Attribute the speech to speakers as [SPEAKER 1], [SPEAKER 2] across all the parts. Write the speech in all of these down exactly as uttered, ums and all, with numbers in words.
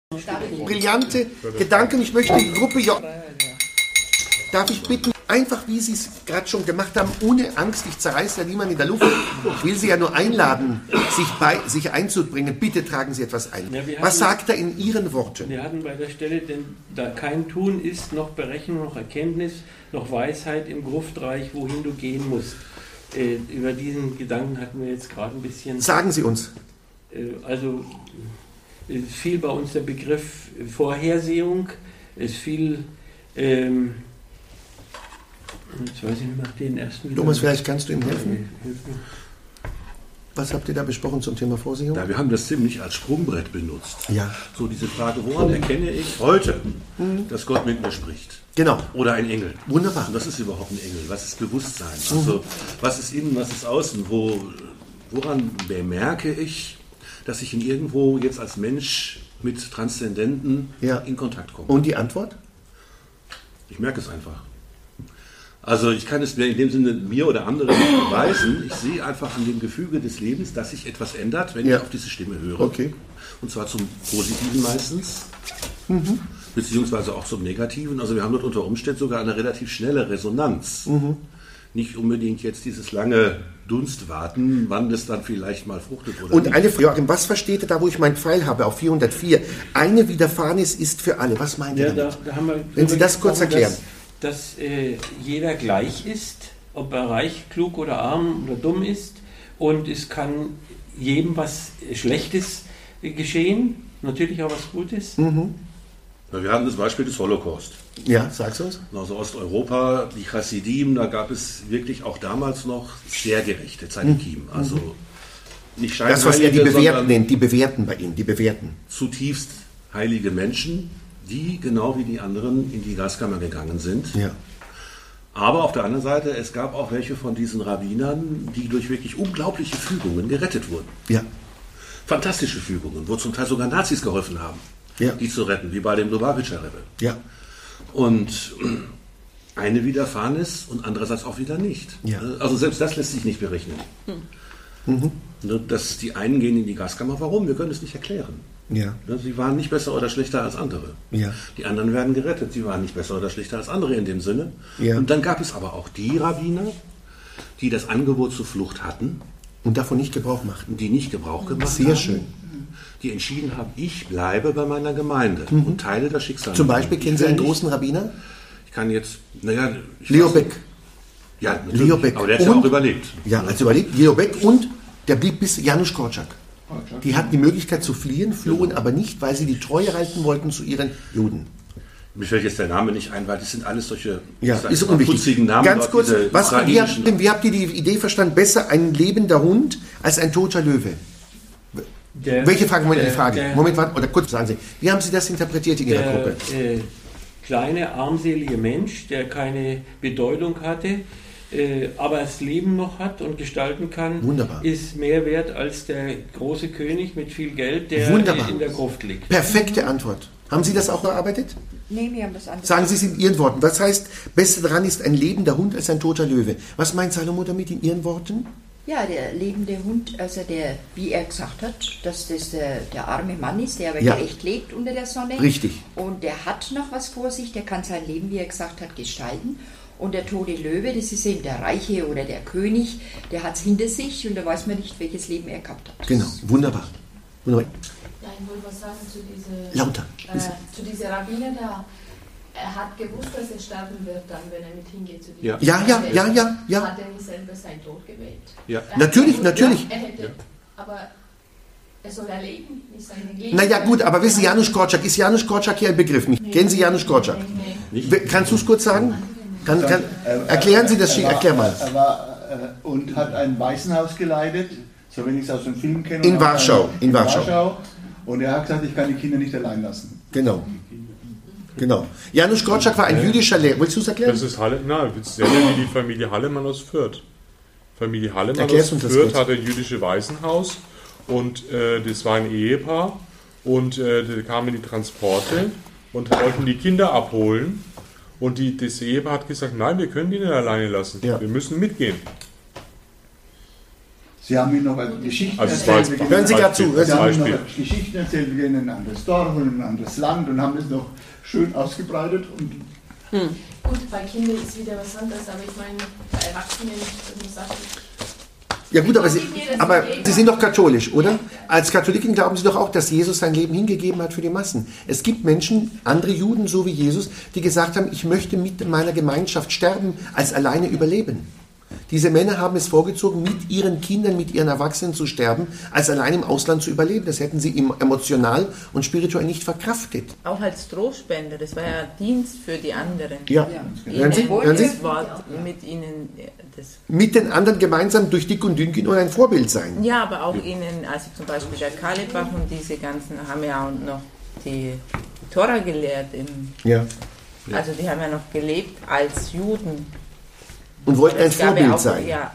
[SPEAKER 1] Brillante Gedanken. Ich möchte die Gruppe, ja, darf ich bitten, einfach wie Sie es gerade schon gemacht haben, ohne Angst, ich zerreiße ja niemanden in der Luft. Ich will Sie ja nur einladen, sich, bei, sich einzubringen. Bitte tragen Sie etwas ein. Ja, hatten, was sagt er in Ihren Worten?
[SPEAKER 2] Wir hatten bei der Stelle, denn da kein Tun ist, noch Berechnung, noch Erkenntnis, noch Weisheit im Gruftreich, wohin du gehen musst. Äh, über diesen Gedanken hatten wir jetzt gerade ein bisschen...
[SPEAKER 1] Sagen Sie uns.
[SPEAKER 2] Äh, also... Es fiel bei uns der Begriff Vorhersehung, es fiel, ähm, jetzt weiß ich nicht mehr, den ersten...
[SPEAKER 1] Thomas, vielleicht kannst du ihm helfen? Was habt ihr da besprochen zum Thema Vorsehung?
[SPEAKER 3] Ja, wir haben das ziemlich als Sprungbrett benutzt.
[SPEAKER 1] Ja.
[SPEAKER 3] So diese Frage, woran erkenne ich heute, mhm. dass Gott mit mir spricht?
[SPEAKER 1] Genau.
[SPEAKER 3] Oder ein Engel.
[SPEAKER 1] Wunderbar.
[SPEAKER 3] Und was ist überhaupt ein Engel? Was ist Bewusstsein? Mhm. Also, was ist innen, was ist außen? Wo, woran bemerke ich, dass ich in irgendwo jetzt als Mensch mit Transzendenten ja. in Kontakt komme?
[SPEAKER 1] Und die Antwort?
[SPEAKER 3] Ich merke es einfach. Also ich kann es in dem Sinne mir oder anderen nicht beweisen. Ich sehe einfach in dem Gefüge des Lebens, dass sich etwas ändert, wenn ja. ich auf diese Stimme höre.
[SPEAKER 1] Okay.
[SPEAKER 3] Und zwar zum Positiven meistens,
[SPEAKER 1] mhm.
[SPEAKER 3] beziehungsweise auch zum Negativen. Also wir haben dort unter Umständen sogar eine relativ schnelle Resonanz.
[SPEAKER 1] Mhm.
[SPEAKER 3] Nicht unbedingt jetzt dieses lange Dunstwarten, wann das dann vielleicht mal fruchtet oder
[SPEAKER 1] Und
[SPEAKER 3] nicht.
[SPEAKER 1] eine Frage, was versteht ihr da, wo ich meinen Pfeil habe, auf vierhundertvier? Eine Widerfahrnis ist für alle. Was meint ihr
[SPEAKER 2] ja,
[SPEAKER 1] damit?
[SPEAKER 2] Da, da haben wir
[SPEAKER 1] Wenn Sie das kurz erklären.
[SPEAKER 2] Dass, dass äh, jeder gleich ist, ob er reich, klug oder arm oder dumm ist. Und es kann jedem was Schlechtes äh, geschehen, natürlich auch was Gutes.
[SPEAKER 1] Mhm.
[SPEAKER 3] Ja, wir hatten das Beispiel des Holocaust.
[SPEAKER 1] Ja, sag's uns.
[SPEAKER 3] Also Osteuropa, die Chassidim, da gab es wirklich auch damals noch sehr gerechte Tzadikim. Mhm. Also nicht Scheinheilige,
[SPEAKER 1] das, was er die Bewährten nennt, die Bewährten bei Ihnen, die Bewährten.
[SPEAKER 3] Zutiefst heilige Menschen, die genau wie die anderen in die Gaskammer gegangen sind.
[SPEAKER 1] Ja.
[SPEAKER 3] Aber auf der anderen Seite, es gab auch welche von diesen Rabbinern, die durch wirklich unglaubliche Fügungen gerettet wurden.
[SPEAKER 1] Ja.
[SPEAKER 3] Fantastische Fügungen, wo zum Teil sogar Nazis geholfen haben,
[SPEAKER 1] ja.
[SPEAKER 3] die zu retten, wie bei dem Lubavitcher Rebbe.
[SPEAKER 1] Ja.
[SPEAKER 3] Und eine Widerfahrnis und andererseits auch wieder nicht.
[SPEAKER 1] Ja.
[SPEAKER 3] Also selbst das lässt sich nicht berechnen.
[SPEAKER 1] Mhm.
[SPEAKER 3] Dass die einen gehen in die Gaskammer, warum? Wir können es nicht erklären.
[SPEAKER 1] Ja.
[SPEAKER 3] Sie waren nicht besser oder schlechter als andere.
[SPEAKER 1] Ja.
[SPEAKER 3] Die anderen werden gerettet, sie waren nicht besser oder schlechter als andere in dem Sinne.
[SPEAKER 1] Ja.
[SPEAKER 3] Und dann gab es aber auch die Rabbiner, die das Angebot zur Flucht hatten.
[SPEAKER 1] Und davon nicht Gebrauch machten.
[SPEAKER 3] Die nicht Gebrauch gemacht
[SPEAKER 1] Sehr
[SPEAKER 3] haben.
[SPEAKER 1] Sehr schön.
[SPEAKER 3] Die entschieden haben, ich bleibe bei meiner Gemeinde mhm. und teile das Schicksal.
[SPEAKER 1] Zum Beispiel, kennen Sie einen großen Rabbiner?
[SPEAKER 3] Ich kann jetzt, naja...
[SPEAKER 1] Leo Beck.
[SPEAKER 3] Ja, natürlich.
[SPEAKER 1] Leo Beck.
[SPEAKER 3] Aber der hat
[SPEAKER 1] und,
[SPEAKER 3] ja auch überlebt.
[SPEAKER 1] Ja, also überlebt. Leo Beck und der blieb bis Janusz Korczak. Die hatten die Möglichkeit zu fliehen, flohen genau. aber nicht, weil sie die Treue halten wollten zu ihren Juden.
[SPEAKER 3] Mir fällt jetzt der Name nicht ein, weil das sind alles solche
[SPEAKER 1] ja, ist unwichtig.
[SPEAKER 3] Namen.
[SPEAKER 1] Ganz kurz, was, wie, habt, wie habt ihr die Idee verstanden? Besser ein lebender Hund als ein toter Löwe? Der, Welche Frage wollen Sie die Frage? Der, Moment, warte, oder kurz sagen Sie. Wie haben Sie das interpretiert in Ihrer
[SPEAKER 2] der,
[SPEAKER 1] Gruppe?
[SPEAKER 2] Äh, kleine, armselige Mensch, der keine Bedeutung hatte, äh, aber das Leben noch hat und gestalten kann,
[SPEAKER 1] Wunderbar.
[SPEAKER 2] Ist mehr wert als der große König mit viel Geld, der
[SPEAKER 1] Wunderbar.
[SPEAKER 2] in der Gruft liegt.
[SPEAKER 1] Perfekte Antwort. Haben Sie das auch erarbeitet?
[SPEAKER 4] Nee, wir haben das anders.
[SPEAKER 1] Sagen Sie es in Ihren Worten. Was heißt, besser daran ist ein lebender Hund als ein toter Löwe? Was meint Salomo damit in Ihren Worten?
[SPEAKER 4] Ja, der lebende Hund, also der, wie er gesagt hat, dass das der, der arme Mann ist, der aber ja. gerecht lebt unter der Sonne.
[SPEAKER 1] Richtig.
[SPEAKER 4] Und der hat noch was vor sich, der kann sein Leben, wie er gesagt hat, gestalten. Und der tote Löwe, das ist eben der Reiche oder der König, der hat es hinter sich und da weiß man nicht, welches Leben er gehabt hat.
[SPEAKER 1] Genau, wunderbar. wunderbar.
[SPEAKER 5] Ja, ich wollte was sagen zu dieser...
[SPEAKER 1] Lauter.
[SPEAKER 5] Äh, zu dieser Rabbiner da. Er hat gewusst, dass er sterben wird, dann, wenn er mit hingeht zu dir.
[SPEAKER 1] Ja, ja, ja, ja, ja, ja.
[SPEAKER 5] Hat er nicht selber seinen Tod gewählt?
[SPEAKER 3] Ja.
[SPEAKER 1] Natürlich, natürlich.
[SPEAKER 5] Ja, er hätte, ja. Aber er soll erleben, nicht sein Leben.
[SPEAKER 1] Naja, gut, aber wissen Sie, Janusz Korczak, ist Janusz Korczak hier ein Begriff? Nee. Kennen Sie Janusz Korczak? Nee, nee. Kannst du es kurz sagen? Kann, kann, erklären Sie das,
[SPEAKER 6] er war,
[SPEAKER 1] erklär mal.
[SPEAKER 6] Er war, äh, und hat ein Waisenhaus geleitet, so wenn ich es aus dem Film kenne.
[SPEAKER 1] In Warschau,
[SPEAKER 6] ein,
[SPEAKER 1] in, in Warschau.
[SPEAKER 6] Warschau. Und er hat gesagt, ich kann die Kinder nicht allein lassen.
[SPEAKER 1] Genau. Genau. Janusz Korczak war ein jüdischer Lehrer. Willst du es erklären?
[SPEAKER 7] Das ist Halle, na, sehr wie die Familie Hallemann aus Fürth. Familie Hallemann
[SPEAKER 1] Erklärst
[SPEAKER 7] aus Fürth hatte ein jüdisches Waisenhaus und äh, das war ein Ehepaar und äh, da kamen die Transporte und wollten die Kinder abholen und die, das Ehepaar hat gesagt, nein, wir können die nicht alleine lassen, ja. wir müssen mitgehen.
[SPEAKER 6] Sie haben mir noch Geschichten
[SPEAKER 7] Also es war
[SPEAKER 6] erzählt.
[SPEAKER 7] jetzt
[SPEAKER 1] Hören Sie gerade zu.
[SPEAKER 6] Sie
[SPEAKER 1] Hören Sie.
[SPEAKER 6] haben mir
[SPEAKER 7] Beispiel.
[SPEAKER 6] noch Geschichten erzählt, wir gehen in ein anderes Dorf und in ein anderes Land und haben das noch schön ausgebreitet. Und
[SPEAKER 5] Gut, bei Kindern ist wieder was anderes, aber ich meine, bei Erwachsenen, ich sage,
[SPEAKER 1] Ja gut, aber Sie, aber Sie sind doch katholisch, oder? Als Katholiken glauben Sie doch auch, dass Jesus sein Leben hingegeben hat für die Massen. Es gibt Menschen, andere Juden, so wie Jesus, die gesagt haben, ich möchte mit meiner Gemeinschaft sterben, als alleine überleben. Diese Männer haben es vorgezogen, mit ihren Kindern, mit ihren Erwachsenen zu sterben, als allein im Ausland zu überleben. Das hätten sie emotional und spirituell nicht verkraftet.
[SPEAKER 8] Auch als Trostspender, das war ja Dienst für die anderen.
[SPEAKER 1] Ja, hören Sie? Hören Sie?
[SPEAKER 8] Das Wort mit ihnen, das
[SPEAKER 1] Mit den anderen gemeinsam durch dick und dünn gehen und ein Vorbild sein.
[SPEAKER 8] ja, aber auch ihnen, also zum Beispiel der Kalebach und diese ganzen haben ja auch noch die Tora gelehrt. Im,
[SPEAKER 1] Ja.
[SPEAKER 8] also die haben ja noch gelebt als Juden.
[SPEAKER 1] Und wollten ein
[SPEAKER 8] Es gab ja
[SPEAKER 1] Vorbild
[SPEAKER 8] auch,
[SPEAKER 1] sein.
[SPEAKER 8] Ja,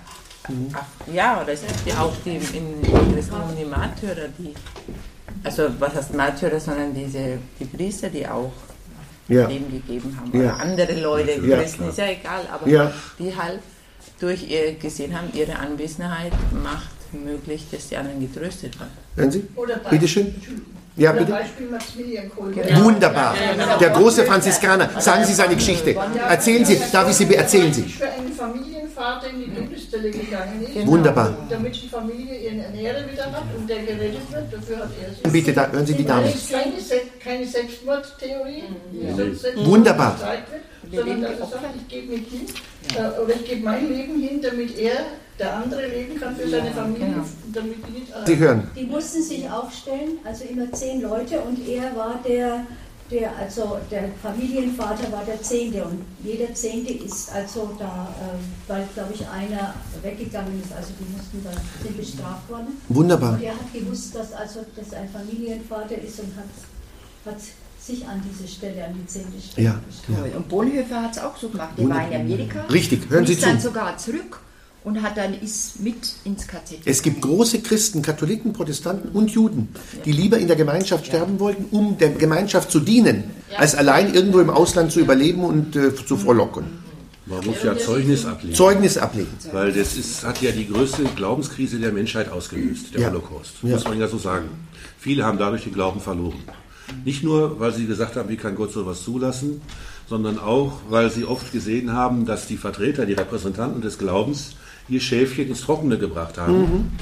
[SPEAKER 8] ach, ja, oder es gibt ja auch die in im Christentum die Märtyrer, die, also was heißt Märtyrer, sondern diese, die Priester, die auch
[SPEAKER 1] Ja.
[SPEAKER 8] Leben gegeben haben.
[SPEAKER 1] Ja.
[SPEAKER 8] Oder andere Leute,
[SPEAKER 1] Ja,
[SPEAKER 8] Christen,
[SPEAKER 1] klar.
[SPEAKER 8] ist ja egal, aber
[SPEAKER 1] Ja.
[SPEAKER 8] die halt durch ihr gesehen haben, ihre Anwesenheit macht möglich, dass die anderen getröstet werden.
[SPEAKER 1] Hören Sie?
[SPEAKER 9] Oder bei-
[SPEAKER 1] Bitte schön. Ja,
[SPEAKER 9] Oder
[SPEAKER 1] bitte.
[SPEAKER 9] Beispiel Maximilian Kolbe.
[SPEAKER 8] Genau.
[SPEAKER 1] Wunderbar. Der große Franziskaner. Sagen Sie seine Geschichte. Erzählen Sie, darf ich Sie be- erzählen Sie.
[SPEAKER 9] Für einen Familienvater in die Todesstelle gegangen ist.
[SPEAKER 1] Wunderbar.
[SPEAKER 9] Damit die Familie ihren Ernährer wieder hat und der gerettet wird. Dafür hat er sich.
[SPEAKER 1] Bitte, da, hören Sie die Dame.
[SPEAKER 9] Das ist keine, Se keine Selbstmordtheorie, die sonst Selbstmord
[SPEAKER 1] Wunderbar.
[SPEAKER 9] gezeigt wird, sondern dass er sagt, ich gebe mich hin äh, oder ich gebe mein Leben hin, damit er, der andere, leben kann für seine Familie, damit die nicht
[SPEAKER 1] Sie hören.
[SPEAKER 10] Die mussten sich aufstellen, also immer zehn Leute, und er war der, der also der Familienvater war der Zehnte, und jeder Zehnte ist also da, äh, weil glaube ich einer weggegangen ist, also die mussten dann sind bestraft worden.
[SPEAKER 1] Wunderbar.
[SPEAKER 10] Und er hat gewusst, dass also das ein Familienvater ist und hat, hat sich an diese Stelle, an die zehnte Stelle
[SPEAKER 1] Ja,
[SPEAKER 10] bestraft.
[SPEAKER 1] ja.
[SPEAKER 4] Und Bonhoeffer hat es auch so gemacht. Der war in Amerika.
[SPEAKER 1] Richtig, hören
[SPEAKER 4] und
[SPEAKER 1] Sie
[SPEAKER 4] ist
[SPEAKER 1] zu.
[SPEAKER 4] dann sogar zurück und hat dann ist mit ins K Z.
[SPEAKER 1] Es gibt große Christen, Katholiken, Protestanten und Juden, die lieber in der Gemeinschaft sterben wollten, um der Gemeinschaft zu dienen, als allein irgendwo im Ausland zu überleben und äh, zu frohlocken.
[SPEAKER 3] Man muss ja Zeugnis ablegen.
[SPEAKER 1] Zeugnis ablegen.
[SPEAKER 3] Weil das ist, hat ja die größte Glaubenskrise der Menschheit ausgelöst, der
[SPEAKER 1] Ja.
[SPEAKER 3] Holocaust.
[SPEAKER 1] Ja.
[SPEAKER 3] Muss man ja so sagen. Viele haben dadurch den Glauben verloren. Nicht nur, weil sie gesagt haben, wie kann Gott sowas zulassen, sondern auch, weil sie oft gesehen haben, dass die Vertreter, die Repräsentanten des Glaubens ihr Schäfchen ins Trockene gebracht haben.
[SPEAKER 1] Mhm.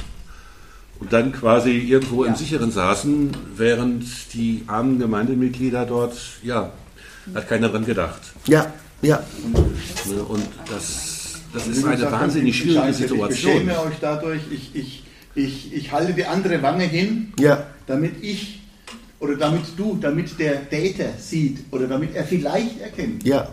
[SPEAKER 3] Und dann quasi irgendwo im Sicheren saßen, während die armen Gemeindemitglieder dort, ja, hat keiner dran gedacht.
[SPEAKER 1] Ja, ja.
[SPEAKER 3] Und das, das
[SPEAKER 6] Wie
[SPEAKER 3] ist eine
[SPEAKER 6] gesagt,
[SPEAKER 3] wahnsinnig
[SPEAKER 6] ich
[SPEAKER 3] schwierige
[SPEAKER 6] entscheide,
[SPEAKER 3] Situation.
[SPEAKER 6] Ich beschäme euch dadurch, ich, ich, ich, ich halte die andere Wange hin,
[SPEAKER 1] Ja.
[SPEAKER 6] damit ich oder damit du, damit der Täter sieht oder damit er vielleicht erkennt,
[SPEAKER 1] Ja.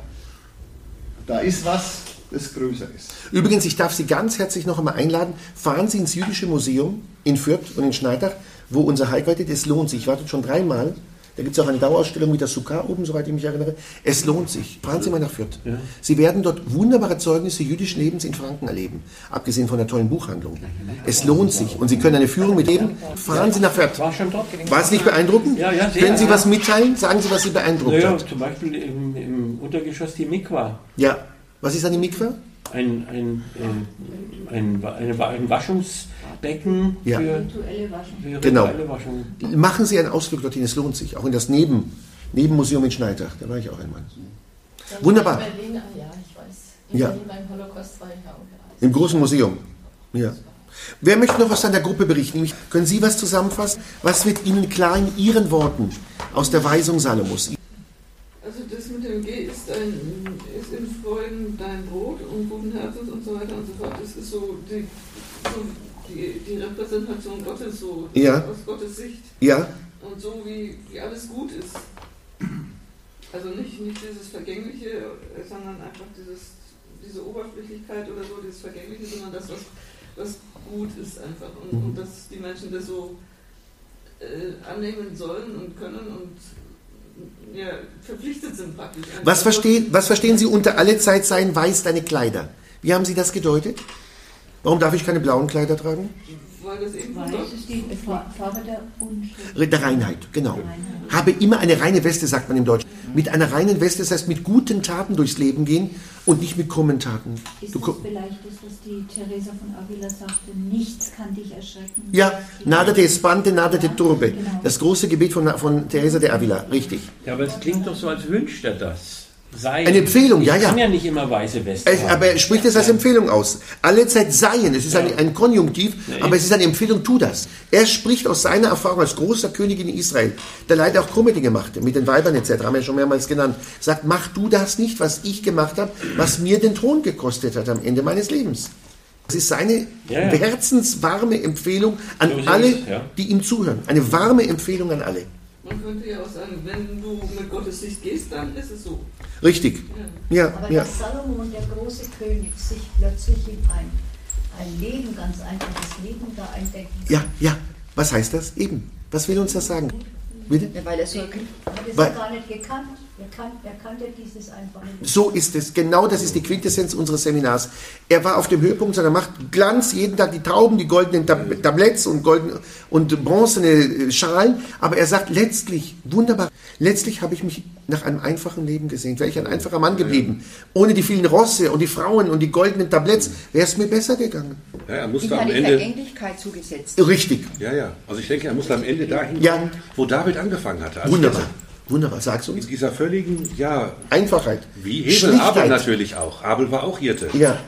[SPEAKER 6] da ist was, das größer ist.
[SPEAKER 1] Übrigens, ich darf Sie ganz herzlich noch einmal einladen, fahren Sie ins Jüdische Museum in Fürth und in Schneidach, wo unser Heiko heute, das lohnt sich. Ich war dort schon dreimal. Da gibt es auch eine Dauerausstellung mit der Sukkah oben, soweit ich mich erinnere. Es lohnt sich. Fahren Sie mal nach Fürth.
[SPEAKER 2] Ja.
[SPEAKER 1] Sie werden dort wunderbare Zeugnisse jüdischen Lebens in Franken erleben, abgesehen von der tollen Buchhandlung. Es lohnt sich. Und Sie können eine Führung mitgeben. Fahren Sie nach Fürth.
[SPEAKER 2] War schon dort.
[SPEAKER 1] War es nicht beeindruckend?
[SPEAKER 2] Ja, ja, sehr,
[SPEAKER 1] Können Sie
[SPEAKER 2] ja.
[SPEAKER 1] was mitteilen? Sagen Sie, was Sie beeindruckt
[SPEAKER 2] Naja,
[SPEAKER 1] hat.
[SPEAKER 2] zum Beispiel im, im Untergeschoss die Mikwa.
[SPEAKER 1] Ja. Was ist eine Mikwe?
[SPEAKER 2] Ein, ein, ein, ein, eine, ein Waschungsbecken
[SPEAKER 1] Ja.
[SPEAKER 2] für,
[SPEAKER 10] Rituelle Waschung.
[SPEAKER 2] für
[SPEAKER 1] Genau.
[SPEAKER 2] rituelle Waschung.
[SPEAKER 1] Machen Sie einen Ausflug dorthin, es lohnt sich. Auch in das Neben, Nebenmuseum in Schneidach, da war ich auch einmal.
[SPEAKER 5] Dann
[SPEAKER 1] Wunderbar.
[SPEAKER 5] In Berlin, ah, ja, ich weiß. In
[SPEAKER 1] Ja.
[SPEAKER 5] Berlin beim Holocaust war ich auch.
[SPEAKER 1] Im großen Museum. Ja. Wer möchte noch was an der Gruppe berichten? Können Sie was zusammenfassen? Was wird Ihnen klar in Ihren Worten aus der Weisung Salomos?
[SPEAKER 11] Also das mit dem Geh ist, ein, ist in Freuden dein Brot und guten Herzens und so weiter und so fort. Das ist so die, so die, die Repräsentation Gottes, so
[SPEAKER 1] Ja.
[SPEAKER 11] aus Gottes Sicht.
[SPEAKER 1] Ja,
[SPEAKER 11] Und so wie, wie alles gut ist. Also nicht, nicht dieses Vergängliche, sondern einfach dieses, diese Oberflächlichkeit oder so, dieses Vergängliche, sondern das, was, was gut ist einfach. Und,
[SPEAKER 1] Mhm.
[SPEAKER 11] und dass die Menschen das so äh, annehmen sollen und können und ja, verpflichtet sind praktisch.
[SPEAKER 1] was verstehen, was verstehen Sie unter alle Zeit seien weiß deine Kleider? Wie haben Sie das gedeutet? Warum darf ich keine blauen Kleider tragen?
[SPEAKER 11] Weil das eben
[SPEAKER 10] Weiß ist die Farbe der Unschuld.
[SPEAKER 1] Der Reinheit, genau. Habe immer eine reine Weste, sagt man im Deutschen. Mit einer reinen Weste, das heißt mit guten Taten durchs Leben gehen und nicht mit krummen Taten.
[SPEAKER 10] Ist
[SPEAKER 1] Du
[SPEAKER 10] das
[SPEAKER 1] ko-
[SPEAKER 10] vielleicht das, was die Teresa von Avila sagte, nichts kann dich erschrecken?
[SPEAKER 1] Ja, nada te espante, nada te turbe.
[SPEAKER 10] genau.
[SPEAKER 1] Das große Gebet von, von Teresa de Avila, richtig.
[SPEAKER 2] Ja, aber es klingt doch so, als wünscht er das. Sein.
[SPEAKER 1] Eine Empfehlung, ja,
[SPEAKER 2] ich
[SPEAKER 1] ja.
[SPEAKER 2] kann ja nicht immer weiße Westen
[SPEAKER 1] Es,
[SPEAKER 2] haben.
[SPEAKER 1] aber er spricht es als Empfehlung aus. Alle Zeit seien, es ist ein, ein Konjunktiv,
[SPEAKER 2] Ja,
[SPEAKER 1] aber es ist eine Empfehlung, tu das. Er spricht aus seiner Erfahrung als großer König in Israel, der leider auch krumme Dinge machte, mit den Weibern et cetera, haben wir ja schon mehrmals genannt. Sagt, mach du das nicht, was ich gemacht habe, was mir den Thron gekostet hat am Ende meines Lebens. Das ist seine
[SPEAKER 2] Ja, ja.
[SPEAKER 1] herzenswarme Empfehlung an
[SPEAKER 2] So ist
[SPEAKER 1] alle,
[SPEAKER 2] es, ja.
[SPEAKER 1] die ihm zuhören. Eine warme Empfehlung an alle.
[SPEAKER 11] Man könnte ja auch sagen, wenn du mit Gottes Sicht gehst, dann ist es so.
[SPEAKER 1] Richtig. Ja,
[SPEAKER 10] Aber
[SPEAKER 1] ja.
[SPEAKER 10] dass Salomon, der große König, sich plötzlich in ein, ein Leben, ganz einfaches Leben da eindenken
[SPEAKER 1] Ja, ja. Was heißt das? Eben. Was will uns das sagen? Bitte?
[SPEAKER 4] Ja, weil er so
[SPEAKER 10] hat es
[SPEAKER 1] Weil-
[SPEAKER 10] ja gar nicht gekannt. Er, kan er kannte dieses einfach nicht.
[SPEAKER 1] So ist es. Genau das ist die Quintessenz unseres Seminars. Er war auf dem Höhepunkt seiner Macht. Glanz, jeden Tag die Trauben, die goldenen Tab Tabletts und, golden und bronzene Schalen. Aber er sagt letztlich, wunderbar, letztlich habe ich mich nach einem einfachen Leben gesehnt. Wäre ich ein einfacher Mann geblieben. Ohne die vielen Rosse und die Frauen und die goldenen Tabletts, wäre es mir besser gegangen.
[SPEAKER 3] Ja, er
[SPEAKER 4] ihm
[SPEAKER 3] musste
[SPEAKER 4] hat
[SPEAKER 3] am
[SPEAKER 4] die
[SPEAKER 3] Ende.
[SPEAKER 4] Vergänglichkeit zugesetzt.
[SPEAKER 1] Richtig.
[SPEAKER 3] Ja, ja. Also ich denke, er musste am Ende dahin
[SPEAKER 1] Ja.
[SPEAKER 3] kommen, wo David angefangen hatte. Also
[SPEAKER 1] Wunderbar. Wunderbar. Sagst du
[SPEAKER 3] In
[SPEAKER 1] uns?
[SPEAKER 3] dieser völligen, ja,
[SPEAKER 1] Einfachheit.
[SPEAKER 3] wie Hebel,
[SPEAKER 1] Schlichtheit.
[SPEAKER 3] Abel natürlich auch. Abel war auch Hirte.
[SPEAKER 1] Ja.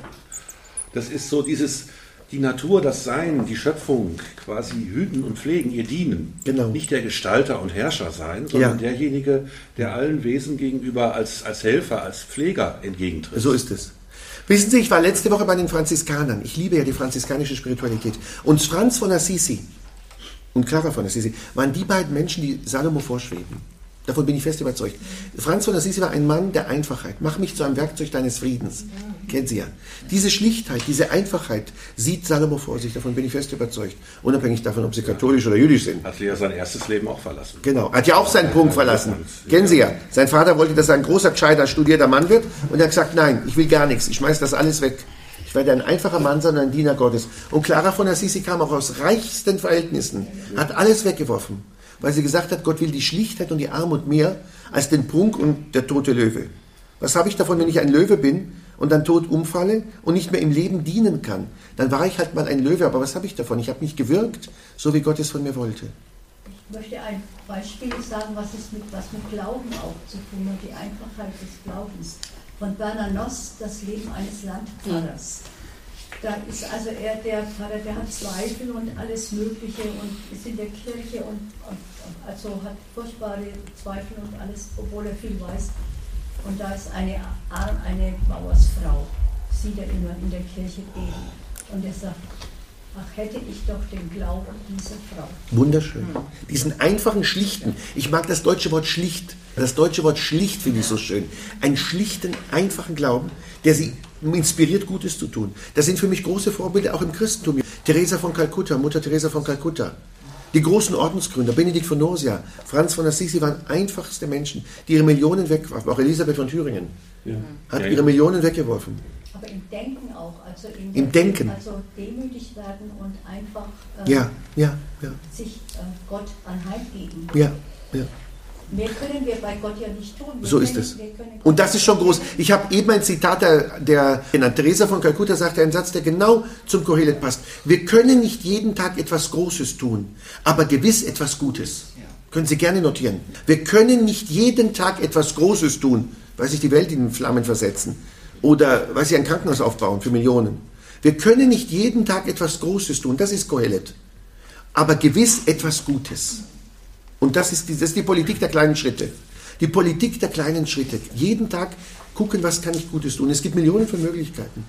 [SPEAKER 3] Das ist so dieses, die Natur, das Sein, die Schöpfung quasi hüten und pflegen, ihr dienen.
[SPEAKER 1] Genau.
[SPEAKER 3] Nicht der Gestalter und Herrscher sein, sondern
[SPEAKER 1] Ja.
[SPEAKER 3] derjenige, der allen Wesen gegenüber als, als Helfer, als Pfleger entgegentritt.
[SPEAKER 1] So ist es. Wissen Sie, ich war letzte Woche bei den Franziskanern. Ich liebe ja die franziskanische Spiritualität. Und Franz von Assisi und Clara von Assisi waren die beiden Menschen, die Salomo vorschweben. Davon bin ich fest überzeugt. Franz von Assisi war ein Mann der Einfachheit. Mach mich zu einem Werkzeug deines Friedens. Kennen Sie ja. Diese Schlichtheit, diese Einfachheit sieht Salomo vor sich. Davon bin ich fest überzeugt. Unabhängig davon, ob Sie katholisch oder jüdisch sind.
[SPEAKER 3] Hat ja sein erstes Leben auch verlassen.
[SPEAKER 1] Genau. Hat ja auch seinen Punkt verlassen. Kennen Sie ja. Sein Vater wollte, dass er ein großer, gescheiter, studierter Mann wird. Und er hat gesagt, nein, ich will gar nichts. Ich schmeiß das alles weg. Ich werde ein einfacher Mann sein, ein Diener Gottes. Und Clara von Assisi kam auch aus reichsten Verhältnissen. Hat alles weggeworfen. Weil sie gesagt hat, Gott will die Schlichtheit und die Armut mehr als den Prunk und der tote Löwe. Was habe ich davon, wenn ich ein Löwe bin und dann tot umfalle und nicht mehr im Leben dienen kann? Dann war ich halt mal ein Löwe, aber was habe ich davon? Ich habe mich gewirkt, so wie Gott es von mir wollte.
[SPEAKER 10] Ich möchte ein Beispiel sagen, was es mit, was mit Glauben auch zu tun hat, die Einfachheit des Glaubens. Von Bernanos, das Leben eines Landpfarrers. Da ist also er, der Pfarrer, der hat Zweifel und alles Mögliche und ist in der Kirche und, und also hat furchtbare Zweifel und alles, obwohl er viel weiß. Und da ist eine, eine Bauersfrau, sieht er immer in der Kirche beten. Und er sagt, ach, hätte ich doch den Glauben dieser Frau.
[SPEAKER 1] Wunderschön. Diesen einfachen, schlichten. Ich mag das deutsche Wort schlicht. Das deutsche Wort schlicht finde ich so schön. Einen schlichten, einfachen Glauben, der sie inspiriert, Gutes zu tun. Das sind für mich große Vorbilder auch im Christentum. Teresa von Kalkutta, Mutter Teresa von Kalkutta. Die großen Ordensgründer, Benedikt von Nursia, Franz von Assisi waren einfachste Menschen, die ihre Millionen wegwarfen. Auch Elisabeth von Thüringen
[SPEAKER 2] Ja.
[SPEAKER 1] hat
[SPEAKER 2] Ja,
[SPEAKER 1] ihre
[SPEAKER 2] ja.
[SPEAKER 1] Millionen weggeworfen.
[SPEAKER 10] Aber im Denken auch, also in
[SPEAKER 1] Im Denken.
[SPEAKER 10] Also demütig werden und einfach äh,
[SPEAKER 1] Ja, ja, ja,
[SPEAKER 10] sich äh, Gott anheimgeben.
[SPEAKER 1] ja, ja.
[SPEAKER 10] Mehr können wir bei Gott ja nicht tun. Wir
[SPEAKER 1] So
[SPEAKER 10] können,
[SPEAKER 1] ist es.
[SPEAKER 10] wir können Gott
[SPEAKER 1] Und das ist schon groß. Ich habe eben ein Zitat der, der genannt. Teresa von Kalkutta sagte einen Satz, der genau zum Kohelet passt. Wir können nicht jeden Tag etwas Großes tun, aber gewiss etwas Gutes. Können Sie gerne notieren. Wir können nicht jeden Tag etwas Großes tun, weil sich die Welt in Flammen versetzen oder weil Sie ein Krankenhaus aufbauen für Millionen. Wir können nicht jeden Tag etwas Großes tun, das ist Kohelet, aber gewiss etwas Gutes. Und das ist, die, das ist die Politik der kleinen Schritte. Die Politik der kleinen Schritte. Jeden Tag gucken, was kann ich Gutes tun. Es gibt Millionen von Möglichkeiten.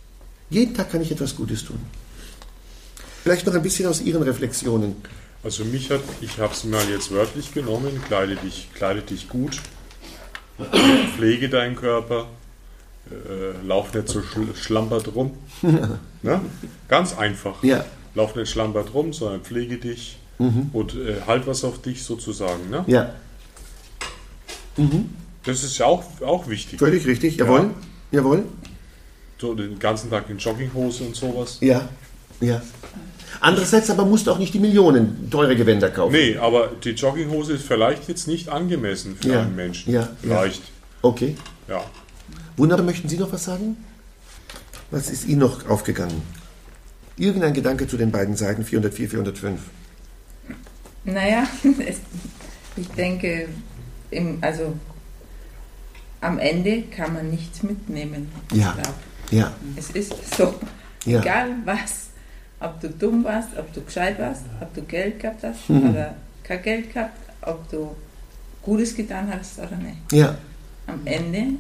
[SPEAKER 1] Jeden Tag kann ich etwas Gutes tun. Vielleicht noch ein bisschen aus Ihren Reflexionen.
[SPEAKER 7] Also mich hat, ich habe es mal jetzt wörtlich genommen, kleide dich, kleide dich gut, pflege deinen Körper, äh, lauf nicht so schl schlampert rum. Ne? Ganz einfach.
[SPEAKER 1] Ja.
[SPEAKER 7] Lauf nicht schlampert rum, sondern pflege dich. Mhm. Und äh, halt was auf dich sozusagen. Ne?
[SPEAKER 1] Ja. Mhm.
[SPEAKER 7] Das ist ja auch, auch wichtig.
[SPEAKER 1] Völlig richtig, jawohl. Ja. Jawohl.
[SPEAKER 7] So den ganzen Tag in Jogginghose und sowas.
[SPEAKER 1] Ja, ja. Andererseits aber musst du auch nicht die Millionen teure Gewänder kaufen.
[SPEAKER 7] Nee, aber die Jogginghose ist vielleicht jetzt nicht angemessen für
[SPEAKER 1] Ja.
[SPEAKER 7] einen Menschen.
[SPEAKER 1] Ja.
[SPEAKER 7] Vielleicht.
[SPEAKER 1] Ja. Okay.
[SPEAKER 7] Ja.
[SPEAKER 1] Wunderbar, möchten Sie noch was sagen? Was ist Ihnen noch aufgegangen? Irgendein Gedanke zu den beiden Seiten vierhundertvier, vierhundertfünf?
[SPEAKER 8] Naja, es, ich denke, im, also am Ende kann man nichts mitnehmen.
[SPEAKER 1] Ja.
[SPEAKER 8] Ich glaub.
[SPEAKER 1] Ja.
[SPEAKER 8] Es ist so,
[SPEAKER 1] Ja.
[SPEAKER 8] egal was, ob du dumm warst, ob du gescheit warst, ob du Geld gehabt hast
[SPEAKER 1] Mhm.
[SPEAKER 8] oder kein Geld gehabt, ob du Gutes getan hast oder nicht.
[SPEAKER 1] Ja.
[SPEAKER 8] Am Ende,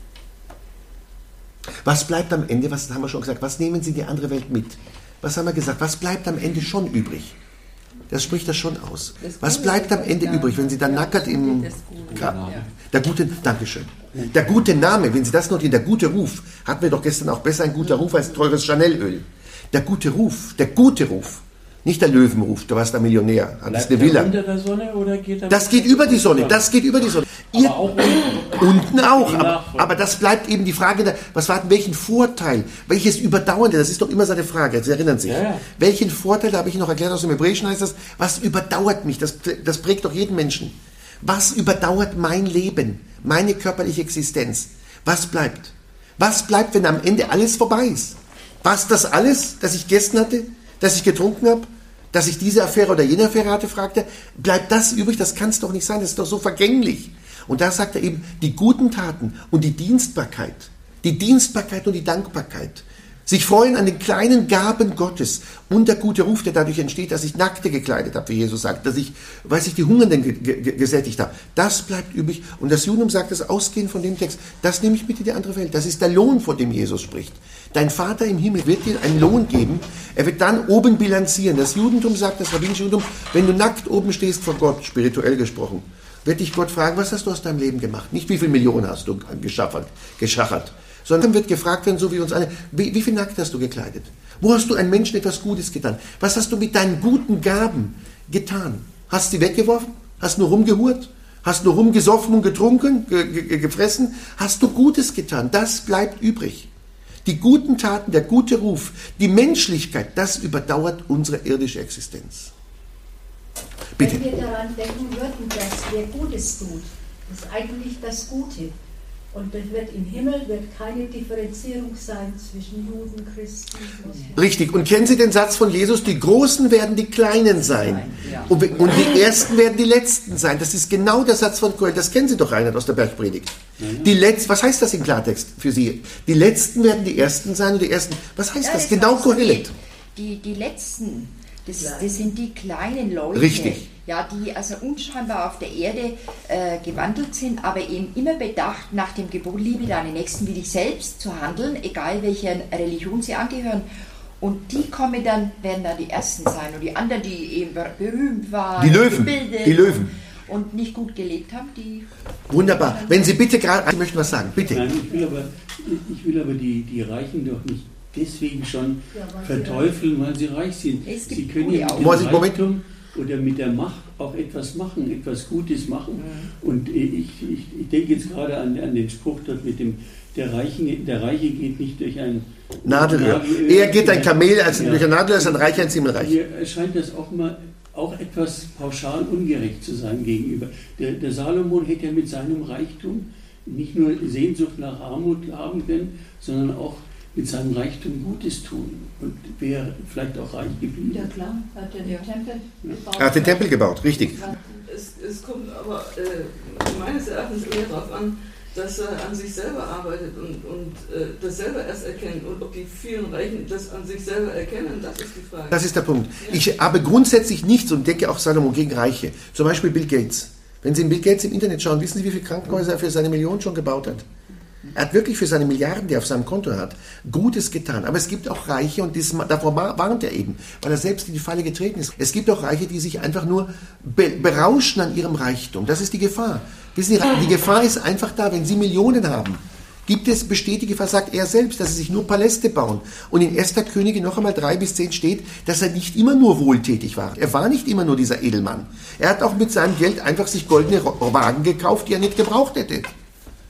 [SPEAKER 1] Was bleibt am Ende, was haben wir schon gesagt, was nehmen Sie in die andere Welt mit? Was haben wir gesagt, was bleibt am Ende schon übrig? Das spricht das schon aus.
[SPEAKER 8] Das
[SPEAKER 1] Was
[SPEAKER 8] Gute
[SPEAKER 1] bleibt am
[SPEAKER 8] ist
[SPEAKER 1] Ende
[SPEAKER 8] da.
[SPEAKER 1] übrig, wenn Sie dann nackert im...
[SPEAKER 8] das Gute.
[SPEAKER 1] Grab-
[SPEAKER 8] Ja.
[SPEAKER 1] Der gute, Dankeschön. Der gute Name, wenn Sie das notieren, der gute Ruf, hatten wir doch gestern auch besser ein guter Ruf als teures Chanel-Öl. Der gute Ruf, der gute Ruf, nicht der Löwenruf, du warst der Millionär, hattest eine
[SPEAKER 2] Bleibt
[SPEAKER 1] Villa.
[SPEAKER 2] er unter der Sonne oder geht er...
[SPEAKER 1] Das geht über die Sonne, das geht über die Sonne. Ihr,
[SPEAKER 2] Aber auch unten.
[SPEAKER 1] unten auch,
[SPEAKER 2] Die
[SPEAKER 1] aber,
[SPEAKER 2] Nachfolge.
[SPEAKER 1] aber das bleibt eben die Frage, der, was war denn, welchen Vorteil, welches Überdauernde, das ist doch immer so eine Frage, Sie erinnern sich.
[SPEAKER 2] Ja, ja.
[SPEAKER 1] Welchen Vorteil, da habe ich noch erklärt, aus dem Hebräischen heißt das, was überdauert mich, das, das prägt doch jeden Menschen. Was überdauert mein Leben, meine körperliche Existenz? Was bleibt? Was bleibt, wenn am Ende alles vorbei ist? War es das alles, das ich gegessen hatte, das ich getrunken habe, dass ich diese Affäre oder jene Affäre hatte, fragte, bleibt das übrig? Das kann es doch nicht sein, das ist doch so vergänglich. Und da sagt er eben, die guten Taten und die Dienstbarkeit, die Dienstbarkeit und die Dankbarkeit, sich freuen an den kleinen Gaben Gottes und der gute Ruf, der dadurch entsteht, dass ich Nackte gekleidet habe, wie Jesus sagt, dass ich, weiß ich, die Hungernden ge- ge- gesättigt habe. Das bleibt übrig. Und das Judentum sagt das ausgehend von dem Text, das nehme ich mit in die andere Welt. Das ist der Lohn, von dem Jesus spricht. Dein Vater im Himmel wird dir einen Lohn geben. Er wird dann oben bilanzieren. Das Judentum sagt, das rabbinische Judentum, wenn du nackt oben stehst vor Gott, spirituell gesprochen, wird dich Gott fragen, was hast du aus deinem Leben gemacht? Nicht wie viele Millionen hast du geschaffert, geschachert, sondern wird gefragt werden, so wie uns alle, wie, wie viel nackt hast du gekleidet? Wo hast du einem Menschen etwas Gutes getan? Was hast du mit deinen guten Gaben getan? Hast du sie weggeworfen? Hast du nur rumgehurt? Hast du nur rumgesoffen und getrunken, ge, ge, gefressen? Hast du Gutes getan? Das bleibt übrig. Die guten Taten, der gute Ruf, die Menschlichkeit, das überdauert unsere irdische Existenz. Bitte.
[SPEAKER 10] Wenn wir daran denken würden, dass wer Gutes tut, ist eigentlich das Gute. Und es wird im Himmel wird keine Differenzierung sein zwischen Juden, Christen, Muslimen.
[SPEAKER 1] Richtig. Und kennen Sie den Satz von Jesus? Die Großen werden die Kleinen sein. Und, und die Ersten werden die Letzten sein. Das ist genau der Satz von Koel. Das kennen Sie doch, Reinhard, aus der Bergpredigt. Die Letz, was heißt das im Klartext für Sie? Die Letzten werden die Ersten sein und die Ersten... Was heißt
[SPEAKER 4] Ja,
[SPEAKER 1] das?
[SPEAKER 4] das
[SPEAKER 1] Genau
[SPEAKER 4] heißt,
[SPEAKER 1] Kohelet.
[SPEAKER 4] Die, die letzten, das, das sind die kleinen Leute,
[SPEAKER 1] Richtig.
[SPEAKER 4] ja, die also unscheinbar auf der Erde äh, gewandelt sind, aber eben immer bedacht nach dem Gebot, liebe deinen Nächsten wie dich selbst zu handeln, egal welcher Religion sie angehören. Und die kommen dann, werden dann die Ersten sein und die anderen, die eben berühmt waren,
[SPEAKER 1] Die Löwen,
[SPEAKER 4] gebildet
[SPEAKER 1] die Löwen.
[SPEAKER 4] und nicht gut gelebt haben, die...
[SPEAKER 1] Wunderbar. Wenn Sie bitte gerade... Sie möchten was sagen, bitte.
[SPEAKER 12] Nein, ich will aber, ich will aber die, die Reichen doch nicht deswegen schon
[SPEAKER 10] Ja, weil sie
[SPEAKER 12] verteufeln, weil sie reich sind.
[SPEAKER 4] Es gibt
[SPEAKER 12] Sie können
[SPEAKER 4] gute
[SPEAKER 12] ja mit
[SPEAKER 4] auch.
[SPEAKER 12] dem
[SPEAKER 1] Moment, Moment.
[SPEAKER 12] Reichtum oder mit der Macht auch etwas machen, etwas Gutes machen. Und ich, ich, ich denke jetzt gerade an, an den Spruch dort mit dem, der, Reichen, der Reiche geht nicht durch ein
[SPEAKER 1] Nadelöhr.
[SPEAKER 12] Nadelöhr.
[SPEAKER 1] Eher geht ein Kamel als
[SPEAKER 12] Ja.
[SPEAKER 1] durch ein Nadelöhr, ist ein Reicher, ein Himmelreich.
[SPEAKER 12] Mir erscheint das auch mal auch etwas pauschal ungerecht zu sein gegenüber. Der, der Salomon hätte ja mit seinem Reichtum nicht nur Sehnsucht nach Armut haben können, sondern auch mit seinem Reichtum Gutes tun und wäre vielleicht auch reich geblieben.
[SPEAKER 5] Ja klar, hat er den Tempel gebaut.
[SPEAKER 1] Er hat den Tempel gebaut, richtig.
[SPEAKER 11] Es, es kommt aber äh, meines Erachtens eher darauf an, dass er an sich selber arbeitet und, und äh, das selber erst erkennt. Und ob die vielen Reichen das an sich selber erkennen, das ist die Frage.
[SPEAKER 1] Das ist der Punkt. Ich habe grundsätzlich nichts und denke auch Salomon gegen Reiche. Zum Beispiel Bill Gates. Wenn Sie in Bill Gates im Internet schauen, wissen Sie, wie viele Krankenhäuser er für seine Millionen schon gebaut hat? Er hat wirklich für seine Milliarden, die er auf seinem Konto hat, Gutes getan. Aber es gibt auch Reiche, und das, davor warnt er eben, weil er selbst in die Falle getreten ist. Es gibt auch Reiche, die sich einfach nur be, berauschen an ihrem Reichtum. Das ist die Gefahr. Wissen Sie, die Gefahr ist einfach da, wenn Sie Millionen haben. Gibt es, besteht die Gefahr, sagt er selbst, dass sie sich nur Paläste bauen. Und in erster Könige noch einmal drei bis zehn steht, dass er nicht immer nur wohltätig war. Er war nicht immer nur dieser Edelmann. Er hat auch mit seinem Geld einfach sich goldene Wagen gekauft, die er nicht gebraucht hätte.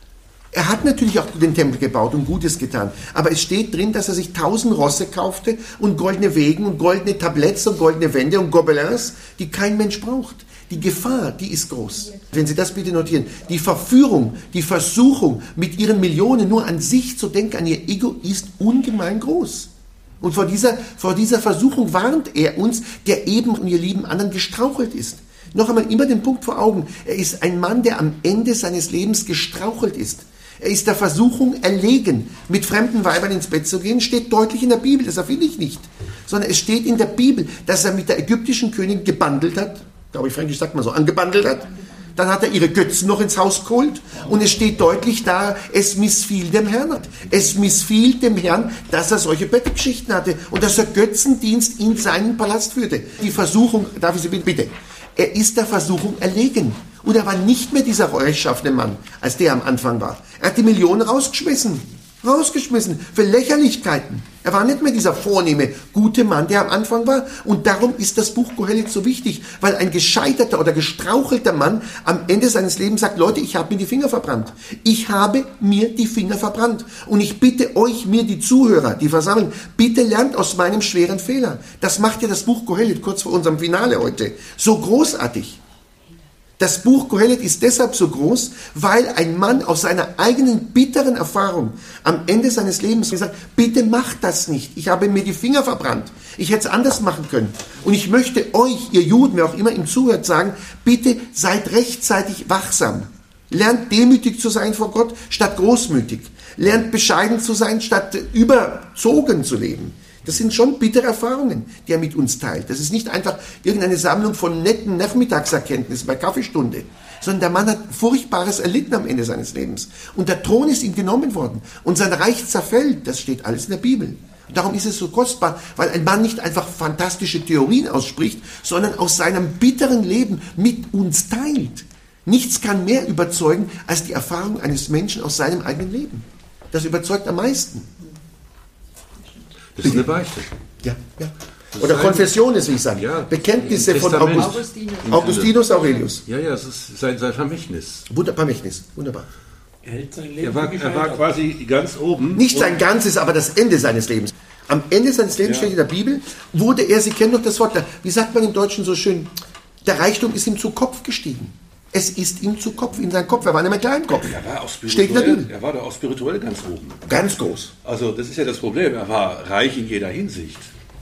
[SPEAKER 1] Er hat natürlich auch den Tempel gebaut und Gutes getan, aber es steht drin, dass er sich tausend Rosse kaufte und goldene Wegen und goldene Tabletts und goldene Wände und Gobelins, die kein Mensch braucht. Die Gefahr, die ist groß. Wenn Sie das bitte notieren. Die Verführung, die Versuchung, mit Ihren Millionen nur an sich zu denken, an Ihr Ego, ist ungemein groß. Und vor dieser, vor dieser Versuchung warnt er uns, der eben und ihr lieben anderen gestrauchelt ist. Noch einmal immer den Punkt vor Augen. Er ist ein Mann, der am Ende seines Lebens gestrauchelt ist. Er ist der Versuchung erlegen, mit fremden Weibern ins Bett zu gehen, steht deutlich in der Bibel, das erfinde ich nicht. Sondern es steht in der Bibel, dass er mit der ägyptischen Königin gebandelt hat, glaube ich, fränkisch sagt man so, angebandelt hat. Dann hat er ihre Götzen noch ins Haus geholt und es steht deutlich da, es missfiel dem Herrn. Es missfiel dem Herrn, dass er solche Bettgeschichten hatte und dass er Götzendienst in seinen Palast führte. Die Versuchung, darf ich Sie bitten, bitte, er ist der Versuchung erlegen. Und er war nicht mehr dieser rechtschaffene Mann, als der am Anfang war. Er hat die Millionen rausgeschmissen. Rausgeschmissen. Für Lächerlichkeiten. Er war nicht mehr dieser vornehme, gute Mann, der am Anfang war. Und darum ist das Buch Kohelet so wichtig. Weil ein gescheiterter oder gestrauchelter Mann am Ende seines Lebens sagt, Leute, ich habe mir die Finger verbrannt. Ich habe mir die Finger verbrannt. Und ich bitte euch, mir die Zuhörer, die versammeln, bitte lernt aus meinem schweren Fehler. Das macht ja das Buch Kohelet kurz vor unserem Finale heute so großartig. Das Buch Kohelet ist deshalb so groß, weil ein Mann aus seiner eigenen bitteren Erfahrung am Ende seines Lebens gesagt hat, bitte macht das nicht. Ich habe mir die Finger verbrannt. Ich hätte es anders machen können. Und ich möchte euch, ihr Juden, wer auch immer ihm zuhört, sagen, bitte seid rechtzeitig wachsam. Lernt demütig zu sein vor Gott, statt großmütig. Lernt bescheiden zu sein, statt überzogen zu leben. Das sind schon bittere Erfahrungen, die er mit uns teilt. Das ist nicht einfach irgendeine Sammlung von netten Nachmittagserkenntnissen bei Kaffeestunde, sondern der Mann hat Furchtbares erlitten am Ende seines Lebens. Und der Thron ist ihm genommen worden. Und sein Reich zerfällt. Das steht alles in der Bibel. Und darum ist es so kostbar, weil ein Mann nicht einfach fantastische Theorien ausspricht, sondern aus seinem bitteren Leben mit uns teilt. Nichts kann mehr überzeugen als die Erfahrung eines Menschen aus seinem eigenen Leben. Das überzeugt am meisten.
[SPEAKER 3] Das ist eine Beichte.
[SPEAKER 1] Ja, ja. Oder Konfession ist, wie ich sage. Ja, Bekenntnisse von August, Augustinus. Augustinus Aurelius.
[SPEAKER 3] Ja, ja, das ist sein, sein Vermächtnis.
[SPEAKER 1] Wunder, Vermächtnis, wunderbar.
[SPEAKER 2] Er hält sein Leben
[SPEAKER 3] er war, er war quasi ganz oben.
[SPEAKER 1] Nicht sein Ganzes, aber das Ende seines Lebens. Am Ende seines Lebens ja. steht in der Bibel, wurde er, Sie kennen doch das Wort, wie sagt man im Deutschen so schön, der Reichtum ist ihm zu Kopf gestiegen. Es ist ihm zu Kopf, in seinen Kopf. Er war nicht mehr klein im Kopf.
[SPEAKER 3] Er war auch
[SPEAKER 1] Steht in der Bibel.
[SPEAKER 3] Er war da auch spirituell ganz oben.
[SPEAKER 1] Ganz groß.
[SPEAKER 3] Also das ist ja das Problem. Er war reich in jeder Hinsicht.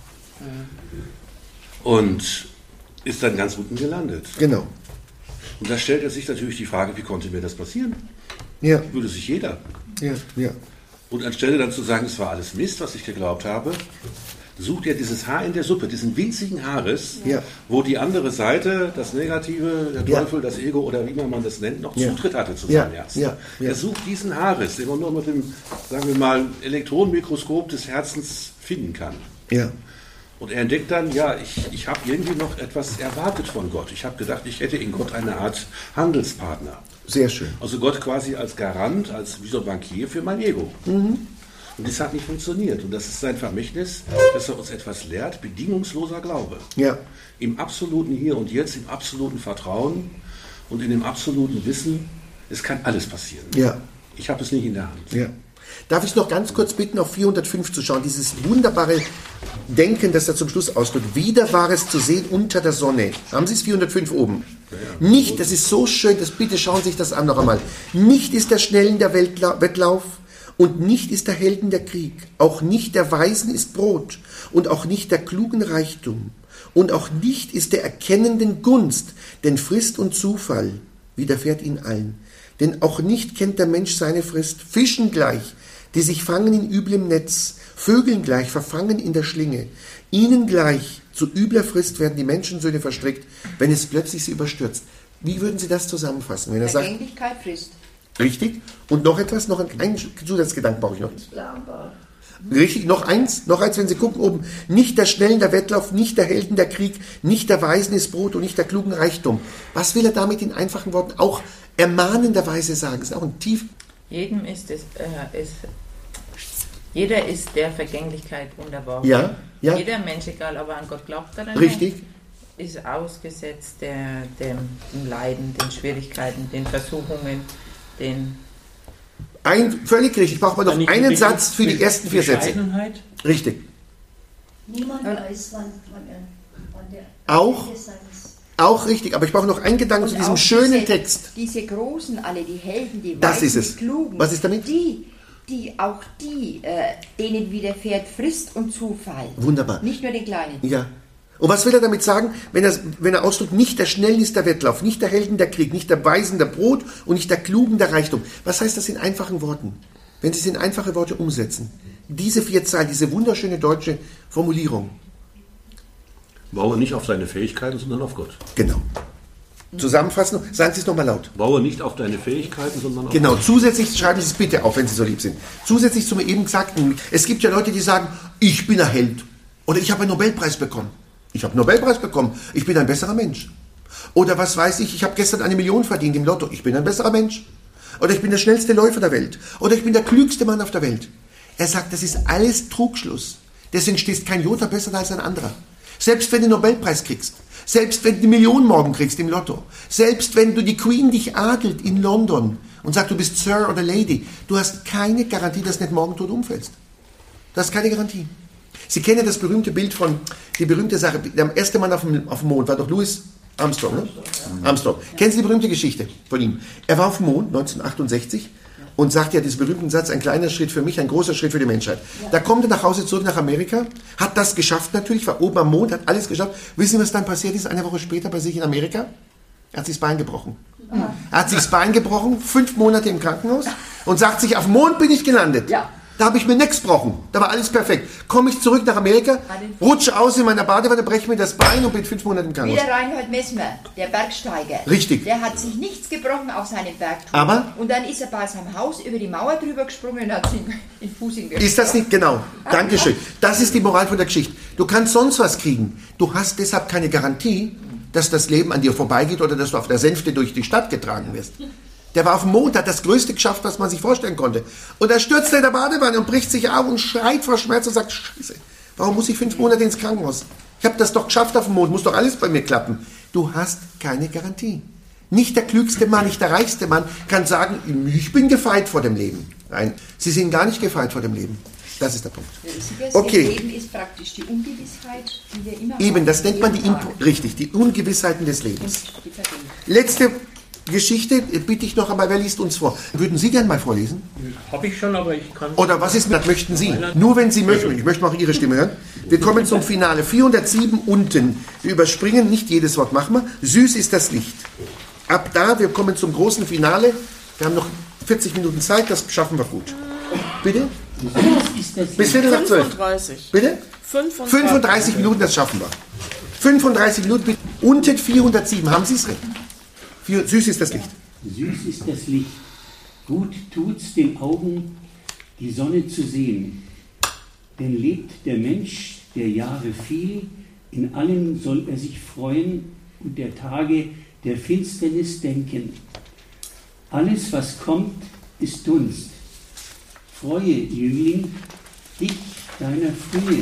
[SPEAKER 3] Und ist dann ganz unten gelandet.
[SPEAKER 1] Genau.
[SPEAKER 3] Und da stellt er sich natürlich die Frage, wie konnte mir das passieren?
[SPEAKER 1] Ja.
[SPEAKER 3] Würde sich jeder.
[SPEAKER 1] Ja, ja.
[SPEAKER 3] Und anstelle dann zu sagen, es war alles Mist, was ich geglaubt habe, sucht er dieses Haar in der Suppe, diesen winzigen Haares,
[SPEAKER 1] ja.
[SPEAKER 3] wo die andere Seite, das Negative, der Teufel, ja. das Ego oder wie man das nennt, noch ja. Zutritt hatte zu seinem
[SPEAKER 1] ja.
[SPEAKER 3] Herzen.
[SPEAKER 1] Ja. Ja.
[SPEAKER 3] Er sucht diesen Haares, den man nur mit dem, sagen wir mal, Elektronenmikroskop des Herzens finden kann.
[SPEAKER 1] Ja.
[SPEAKER 3] Und er entdeckt dann, ja, ich, ich habe irgendwie noch etwas erwartet von Gott. Ich habe gedacht, ich hätte in Gott eine Art Handelspartner.
[SPEAKER 1] Sehr schön.
[SPEAKER 3] Also Gott quasi als Garant, als wie so ein Bankier für mein Ego. Mhm. Und das hat nicht funktioniert. Und das ist sein Vermächtnis, dass er uns etwas lehrt, bedingungsloser Glaube.
[SPEAKER 1] Ja.
[SPEAKER 3] Im absoluten Hier und Jetzt, im absoluten Vertrauen und in dem absoluten Wissen, es kann alles passieren.
[SPEAKER 1] Ja.
[SPEAKER 3] Ich habe es nicht in der Hand.
[SPEAKER 1] Ja. Darf ich noch ganz kurz bitten, auf vierhundertfünf zu schauen? Dieses wunderbare Denken, das er zum Schluss ausdrückt. Wieder war es zu sehen unter der Sonne. Haben Sie es vierhundertfünf oben? Ja, ja. Nicht, das ist so schön, das, bitte schauen Sie sich das an noch einmal. Nicht ist der Schnellen der Weltla- Wettlauf, und nicht ist der Helden der Krieg, auch nicht der Weisen ist Brot, und auch nicht der Klugen Reichtum, und auch nicht ist der Erkennenden Gunst, denn Frist und Zufall widerfährt ihnen allen. Denn auch nicht kennt der Mensch seine Frist, Fischen gleich, die sich fangen in üblem Netz, Vögeln gleich, verfangen in der Schlinge, ihnen gleich zu übler Frist werden die Menschensöhne verstrickt, wenn es plötzlich sie überstürzt. Wie würden Sie das zusammenfassen, wenn er sagt...
[SPEAKER 4] Vergänglichkeit frisst.
[SPEAKER 1] Richtig. Und noch etwas, noch einen Zusatzgedanken brauche ich noch. Richtig, noch eins, noch eins, wenn Sie gucken oben. Nicht der Schnellen der Wettlauf, nicht der Helden der Krieg, nicht der Weisen ist Brot und nicht der Klugen Reichtum. Was will er damit in einfachen Worten auch ermahnenderweise sagen? Das ist auch ein tief...
[SPEAKER 8] Jedem ist es, äh, ist, jeder ist der Vergänglichkeit unterworfen.
[SPEAKER 1] Ja, ja.
[SPEAKER 8] Jeder Mensch, egal ob er an Gott glaubt oder nicht,
[SPEAKER 1] Richtig.
[SPEAKER 8] ist ausgesetzt der, dem, dem Leiden, den Schwierigkeiten, den Versuchungen, den
[SPEAKER 1] Ein, völlig richtig. Ich brauche aber noch einen Satz für die ersten vier Sätze. Richtig.
[SPEAKER 10] Niemand weiß, wann, wann, er, wann der
[SPEAKER 1] Auch, auch richtig, aber ich brauche noch einen Gedanken
[SPEAKER 4] Und
[SPEAKER 1] zu diesem
[SPEAKER 4] auch
[SPEAKER 1] schönen
[SPEAKER 4] diese,
[SPEAKER 1] Text.
[SPEAKER 4] Diese Großen, alle die Helden, die
[SPEAKER 1] Das
[SPEAKER 4] Weisen,
[SPEAKER 1] ist es.
[SPEAKER 4] die Klugen,
[SPEAKER 1] Was ist damit?
[SPEAKER 4] Die, die, auch die, äh, denen widerfährt Frist und Zufall.
[SPEAKER 1] Wunderbar.
[SPEAKER 4] Nicht nur den Kleinen.
[SPEAKER 1] Ja. Und was will er damit sagen? Wenn er, wenn er ausdrückt, nicht der Schnellen ist der Wettlauf, nicht der Helden der Krieg, nicht der Weisen der Brot und nicht der Klugen der Reichtum. Was heißt das in einfachen Worten? Wenn Sie es in einfache Worte umsetzen. Diese vier Zeilen, diese wunderschöne deutsche Formulierung.
[SPEAKER 3] Baue nicht auf deine Fähigkeiten, sondern auf Gott.
[SPEAKER 1] Genau. Zusammenfassen, sagen Sie es nochmal laut.
[SPEAKER 3] Baue nicht auf deine Fähigkeiten, sondern auf
[SPEAKER 1] Genau,
[SPEAKER 3] Gott.
[SPEAKER 1] zusätzlich, schreiben Sie es bitte auf, wenn Sie so lieb sind. Zusätzlich zum eben Gesagten, es gibt ja Leute, die sagen, ich bin ein Held. Oder ich habe einen Nobelpreis bekommen. Ich habe einen Nobelpreis bekommen. Ich bin ein besserer Mensch. Oder was weiß ich, ich habe gestern eine Million verdient im Lotto. Ich bin ein besserer Mensch. Oder ich bin der schnellste Läufer der Welt. Oder ich bin der klügste Mann auf der Welt. Er sagt, das ist alles Trugschluss. Deswegen stehst kein Jota besser als ein anderer. Selbst wenn du den Nobelpreis kriegst. Selbst wenn du die Million morgen kriegst im Lotto. Selbst wenn du die Queen dich adelt in London und sagt, du bist Sir oder Lady. Du hast keine Garantie, dass du nicht morgen tot umfällst. Du hast keine Garantie. Sie kennen das berühmte Bild von, die berühmte Sache, der erste Mann auf dem, auf dem Mond war doch Louis Armstrong, ne? Armstrong. Kennen Sie die berühmte Geschichte von ihm? Er war auf dem Mond neunzehnhundertachtundsechzig und sagt ja diesen berühmten Satz, ein kleiner Schritt für mich, ein großer Schritt für die Menschheit. Da kommt er nach Hause zurück nach Amerika, hat das geschafft natürlich, war oben am Mond, hat alles geschafft. Wissen Sie, was dann passiert ist, eine Woche später bei sich in Amerika? Er hat sich das Bein gebrochen. Er hat sich das Bein gebrochen, fünf Monate im Krankenhaus und sagt sich, auf dem Mond bin ich gelandet.
[SPEAKER 4] Ja.
[SPEAKER 1] Da habe ich mir nichts gebrochen. Da war alles perfekt. Komme ich zurück nach Amerika, rutsche aus in meiner Badewanne, breche mir das Bein und bin fünf Monate im
[SPEAKER 4] Wie
[SPEAKER 1] Krankenhaus.
[SPEAKER 4] der Reinhold Messmer, der Bergsteiger.
[SPEAKER 1] Richtig.
[SPEAKER 4] Der hat sich nichts gebrochen auf seinem Bergtour.
[SPEAKER 1] Aber?
[SPEAKER 4] Und dann ist er bei seinem Haus über die Mauer drüber gesprungen und hat sich in den Fuß hingestellt.
[SPEAKER 1] Ist das nicht? Genau. Dankeschön. Das ist die Moral von der Geschichte. Du kannst sonst was kriegen. Du hast deshalb keine Garantie, dass das Leben an dir vorbeigeht oder dass du auf der Sänfte durch die Stadt getragen wirst. Der war auf dem Mond, hat das Größte geschafft, was man sich vorstellen konnte. Und er stürzt in der Badewanne und bricht sich auf und schreit vor Schmerz und sagt, Scheiße, warum muss ich fünf Monate ins Krankenhaus? Ich habe das doch geschafft auf dem Mond, muss doch alles bei mir klappen. Du hast keine Garantie. Nicht der klügste Mann, nicht der reichste Mann kann sagen, ich bin gefeit vor dem Leben. Nein, sie sind gar nicht gefeit vor dem Leben. Das ist der Punkt. Okay.
[SPEAKER 4] Das Leben ist praktisch die Ungewissheit, die wir immer
[SPEAKER 1] Eben,
[SPEAKER 4] haben.
[SPEAKER 1] das nennt man die, Impo- richtig, die Ungewissheiten des Lebens. Letzte Geschichte bitte ich noch einmal, wer liest uns vor? Würden Sie gern mal vorlesen?
[SPEAKER 2] Habe ich schon, aber ich kann...
[SPEAKER 1] Oder was ist, das möchten Sie? Nur wenn Sie möchten. Ich möchte mal auch Ihre Stimme hören. Wir kommen zum Finale. vierhundertsieben unten. Wir überspringen, nicht jedes Wort machen wir. Süß ist das Licht. Ab da, wir kommen zum großen Finale. Wir haben noch vierzig Minuten Zeit, das schaffen wir gut. Bitte? Bis Viertel nach zwölf.
[SPEAKER 13] fünfunddreißig.
[SPEAKER 1] Bitte?
[SPEAKER 13] fünfunddreißig.
[SPEAKER 1] fünfunddreißig Minuten, das schaffen wir. fünfunddreißig Minuten, bitte. Unten vierhundertsieben. Haben Sie es recht? Süß ist das Licht.
[SPEAKER 12] Süß ist das Licht. Gut tut's den Augen, die Sonne zu sehen. Denn lebt der Mensch der Jahre viel, in allem soll er sich freuen und der Tage der Finsternis denken. Alles, was kommt, ist Dunst. Freue, Jüngling, dich deiner Frühe.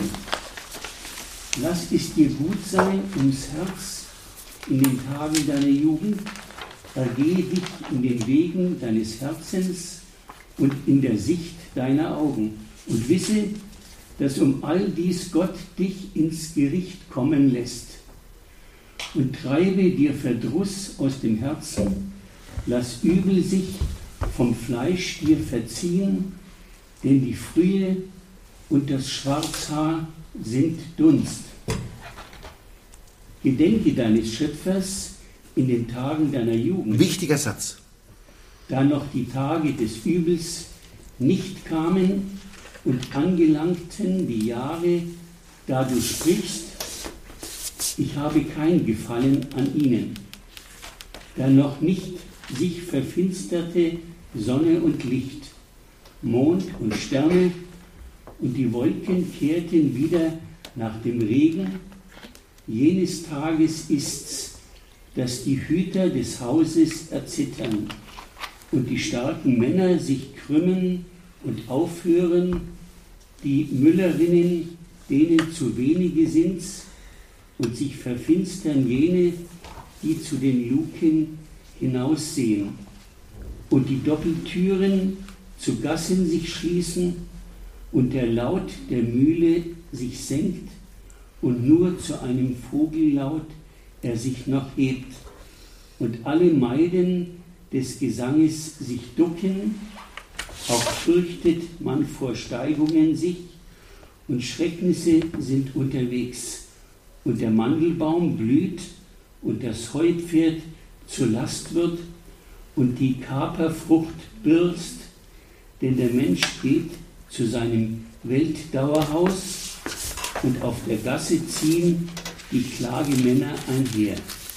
[SPEAKER 12] Lass es dir gut sein ums Herz in den Tagen deiner Jugend. Ergehe dich in den Wegen deines Herzens und in der Sicht deiner Augen und wisse, dass um all dies Gott dich ins Gericht kommen lässt. Und treibe dir Verdruss aus dem Herzen, lass Übel sich vom Fleisch dir verziehen, denn die Frühe und das Schwarzhaar sind Dunst. Gedenke deines Schöpfers in den Tagen deiner Jugend.
[SPEAKER 1] Wichtiger Satz.
[SPEAKER 12] Da noch die Tage des Übels nicht kamen und angelangten die Jahre, da du sprichst, ich habe kein Gefallen an ihnen. Da noch nicht sich verfinsterte Sonne und Licht, Mond und Sterne und die Wolken kehrten wieder nach dem Regen. Jenes Tages ist's, dass die Hüter des Hauses erzittern und die starken Männer sich krümmen und aufhören, die Müllerinnen, denen zu wenige sind's, und sich verfinstern jene, die zu den Luken hinaussehen. Und die Doppeltüren zu Gassen sich schließen und der Laut der Mühle sich senkt und nur zu einem Vogellaut er sich noch hebt und alle Maiden des Gesanges sich ducken, auch fürchtet man vor Steigungen sich und Schrecknisse sind unterwegs und der Mandelbaum blüht und das Heupferd zur Last wird und die Kaperfrucht birst, denn der Mensch geht zu seinem Weltdauerhaus und auf der Gasse ziehen die Klagemänner einher.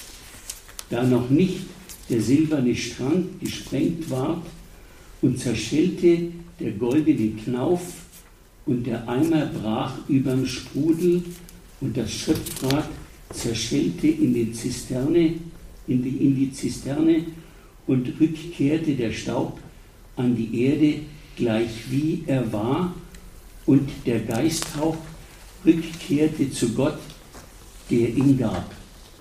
[SPEAKER 12] Da noch nicht der silberne Strang gesprengt ward und zerschellte der goldene Knauf und der Eimer brach überm Sprudel und das Schöpfrad zerschellte in die Zisterne, in die, in die Zisterne und rückkehrte der Staub an die Erde, gleich wie er war, und der Geisthauch rückkehrte zu Gott, der ihn gab.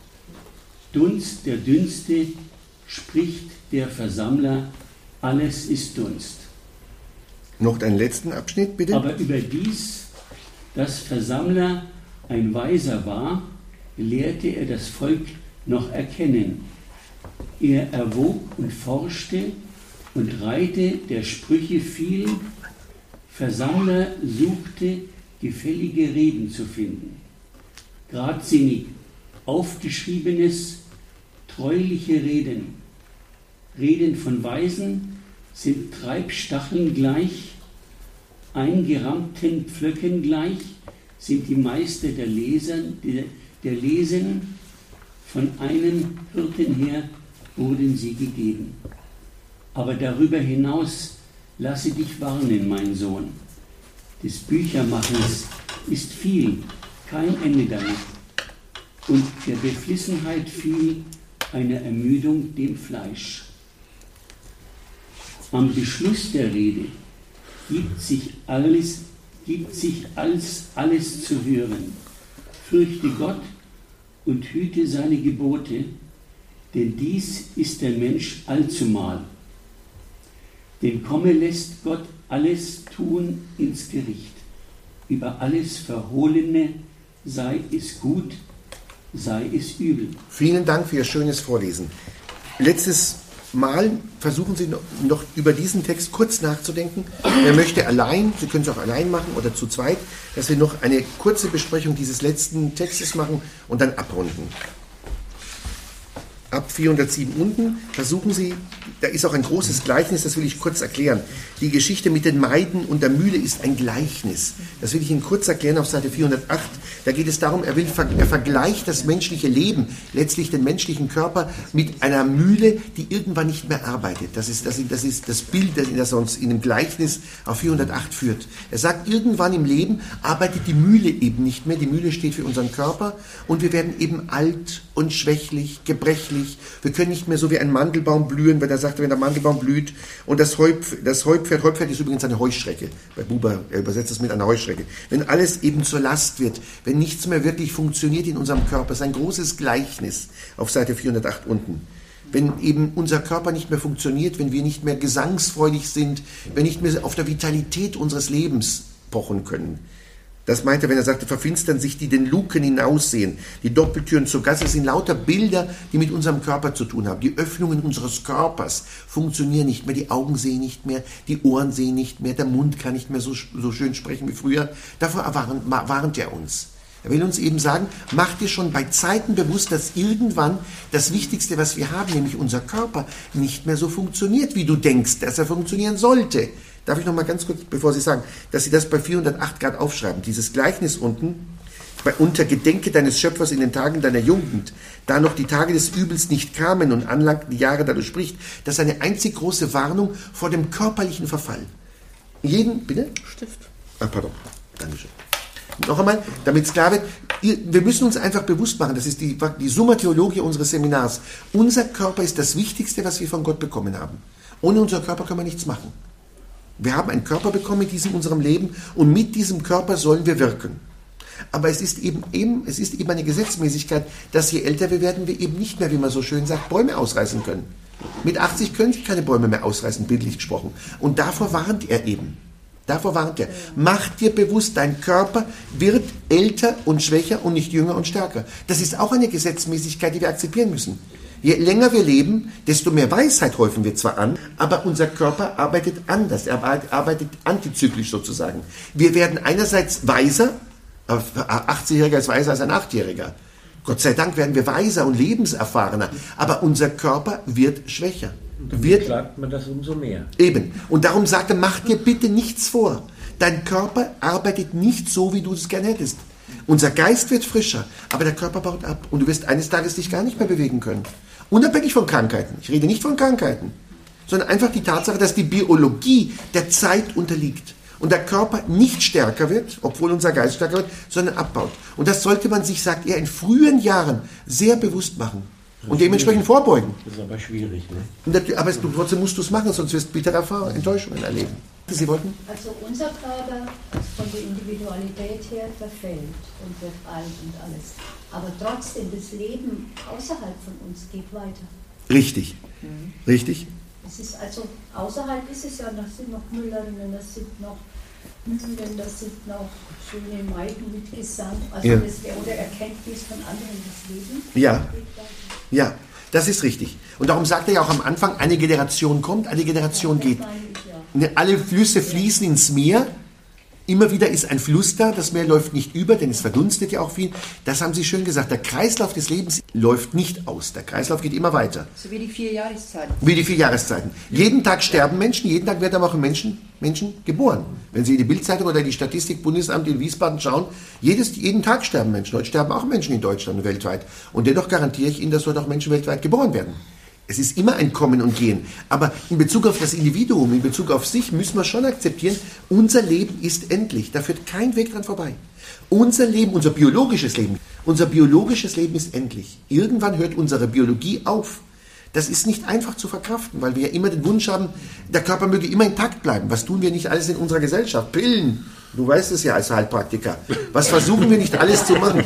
[SPEAKER 12] Dunst der Dünste, spricht der Versammler, alles ist Dunst.
[SPEAKER 1] Noch einen letzten Abschnitt, bitte.
[SPEAKER 12] Aber überdies, dass Versammler ein Weiser war, lehrte er das Volk noch erkennen. Er erwog und forschte und reihte der Sprüche viel. Versammler suchte, gefällige Reden zu finden. Gradsinnig aufgeschriebenes, treuliche Reden. Reden von Weisen sind Treibstacheln gleich, eingerammten Pflöcken gleich sind die Meister der Leser, der, der Lesen, von einem Hirten her wurden sie gegeben. Aber darüber hinaus lasse dich warnen, mein Sohn. Des Büchermachens ist viel, kein Ende damit. Und der Beflissenheit viel eine Ermüdung dem Fleisch. Am Beschluss der Rede gibt sich alles, gibt sich als alles zu hören. Fürchte Gott und hüte seine Gebote, denn dies ist der Mensch allzumal. Denn komme lässt Gott alles tun ins Gericht. Über alles Verhohlene sei es gut, sei es übel.
[SPEAKER 1] Vielen Dank für Ihr schönes Vorlesen. Letztes Mal versuchen Sie noch über diesen Text kurz nachzudenken. Wer möchte allein, Sie können es auch allein machen oder zu zweit, dass wir noch eine kurze Besprechung dieses letzten Textes machen und dann abrunden. Ab vierhundertsieben unten versuchen Sie, da ist auch ein großes Gleichnis, das will ich kurz erklären. Die Geschichte mit den Maiden und der Mühle ist ein Gleichnis. Das will ich Ihnen kurz erklären auf Seite vierhundertacht. Da geht es darum, er, will, er vergleicht das menschliche Leben, letztlich den menschlichen Körper, mit einer Mühle, die irgendwann nicht mehr arbeitet. Das ist das, das, ist das Bild, das er uns in dem Gleichnis auf vierhundertacht führt. Er sagt, irgendwann im Leben arbeitet die Mühle eben nicht mehr. Die Mühle steht für unseren Körper und wir werden eben alt und schwächlich, gebrechlich. Wir können nicht mehr so wie ein Mandelbaum blühen, weil er sagt, wenn der Mandelbaum blüht und das, Heup, das Heupferd, Heupferd ist übrigens eine Heuschrecke. Bei Buber, er übersetzt das mit einer Heuschrecke. Wenn alles eben zur Last wird, wenn nichts mehr wirklich funktioniert in unserem Körper, ist ein großes Gleichnis auf Seite vierhundertacht unten. Wenn eben unser Körper nicht mehr funktioniert, wenn wir nicht mehr gesangsfreudig sind, wenn wir nicht mehr auf der Vitalität unseres Lebens pochen können. Das meint er, wenn er sagte, verfinstern sich die den Luken hinaussehen. Die Doppeltüren zur Gasse sind lauter Bilder, die mit unserem Körper zu tun haben. Die Öffnungen unseres Körpers funktionieren nicht mehr, die Augen sehen nicht mehr, die Ohren sehen nicht mehr, der Mund kann nicht mehr so, so schön sprechen wie früher. Davor warnt, warnt er uns. Er will uns eben sagen, mach dir schon bei Zeiten bewusst, dass irgendwann das Wichtigste, was wir haben, nämlich unser Körper, nicht mehr so funktioniert, wie du denkst, dass er funktionieren sollte. Darf ich noch mal ganz kurz, bevor Sie sagen, dass Sie das bei vierhundertacht Grad aufschreiben, dieses Gleichnis unten, bei unter Gedenke deines Schöpfers in den Tagen deiner Jugend, da noch die Tage des Übels nicht kamen und anlangten die Jahre, da du sprichst, das ist eine einzig große Warnung vor dem körperlichen Verfall. Jeden, bitte? Stift. Ah, pardon. Dankeschön. Noch einmal, damit es klar wird, wir müssen uns einfach bewusst machen, das ist die, die Summa Theologia unseres Seminars. Unser Körper ist das Wichtigste, was wir von Gott bekommen haben. Ohne unseren Körper können wir nichts machen. Wir haben einen Körper bekommen in diesem unserem Leben und mit diesem Körper sollen wir wirken. Aber es ist eben, eben, es ist eben eine Gesetzmäßigkeit, dass je älter wir werden, wir eben nicht mehr, wie man so schön sagt, Bäume ausreißen können. Mit achtzig können sich keine Bäume mehr ausreißen, bildlich gesprochen. Und davor warnt er eben. Davor warnt er. Mach dir bewusst, dein Körper wird älter und schwächer und nicht jünger und stärker. Das ist auch eine Gesetzmäßigkeit, die wir akzeptieren müssen. Je länger wir leben, desto mehr Weisheit häufen wir zwar an, aber unser Körper arbeitet anders, er arbeitet antizyklisch sozusagen. Wir werden einerseits weiser, ein achtzigjähriger ist weiser als ein achtjähriger. Gott sei Dank werden wir weiser und lebenserfahrener, aber unser Körper wird schwächer.
[SPEAKER 13] Und
[SPEAKER 1] wird
[SPEAKER 13] klagt man das umso mehr.
[SPEAKER 1] Eben. Und darum sagt er, mach dir bitte nichts vor. Dein Körper arbeitet nicht so, wie du es gerne hättest. Unser Geist wird frischer, aber der Körper baut ab. Und du wirst eines Tages dich gar nicht mehr bewegen können. Unabhängig von Krankheiten. Ich rede nicht von Krankheiten, sondern einfach die Tatsache, dass die Biologie der Zeit unterliegt. Und der Körper nicht stärker wird, obwohl unser Geist stärker wird, sondern abbaut. Und das sollte man sich, sagt er, in frühen Jahren sehr bewusst machen. Und dementsprechend vorbeugen.
[SPEAKER 13] Das ist aber schwierig, ne?
[SPEAKER 1] Und das, aber du, trotzdem musst du es machen, sonst wirst du bittere Erfahrungen, Enttäuschungen erleben. Sie wollten?
[SPEAKER 10] Also unser Körper von der Individualität her verfällt und wird alt und alles. Aber trotzdem, das Leben außerhalb von uns geht weiter.
[SPEAKER 1] Richtig.
[SPEAKER 10] Mhm.
[SPEAKER 1] Richtig.
[SPEAKER 10] Es ist also, außerhalb ist es ja, da sind noch Müllerinnen, da sind noch Mühlen, da sind noch schöne Maiden mit Gesang. Also
[SPEAKER 1] ja.
[SPEAKER 10] das, oder Erkenntnis von anderen das Leben.
[SPEAKER 1] Ja. Ja, das ist richtig. Und darum sagt er ja auch am Anfang, eine Generation kommt, eine Generation geht. Alle Flüsse fließen ins Meer. Immer wieder ist ein Fluss da, das Meer läuft nicht über, denn es verdunstet ja auch viel. Das haben Sie schön gesagt, der Kreislauf des Lebens läuft nicht aus. Der Kreislauf geht immer weiter.
[SPEAKER 4] So wie die vier Jahreszeiten.
[SPEAKER 1] Wie die vier Jahreszeiten. Jeden Tag sterben Menschen, jeden Tag werden aber auch Menschen, Menschen geboren. Wenn Sie in die Bildzeitung oder die Statistik-Bundesamt in Wiesbaden schauen, jedes, jeden Tag sterben Menschen. Heute sterben auch Menschen in Deutschland und weltweit. Und dennoch garantiere ich Ihnen, dass heute auch Menschen weltweit geboren werden. Es ist immer ein Kommen und Gehen. Aber in Bezug auf das Individuum, in Bezug auf sich, müssen wir schon akzeptieren, unser Leben ist endlich. Da führt kein Weg dran vorbei. Unser Leben, unser biologisches Leben, unser biologisches Leben ist endlich. Irgendwann hört unsere Biologie auf. Das ist nicht einfach zu verkraften, weil wir ja immer den Wunsch haben, der Körper möge immer intakt bleiben. Was tun wir nicht alles in unserer Gesellschaft? Pillen. Du weißt es ja als Heilpraktiker. Was versuchen wir nicht alles zu machen?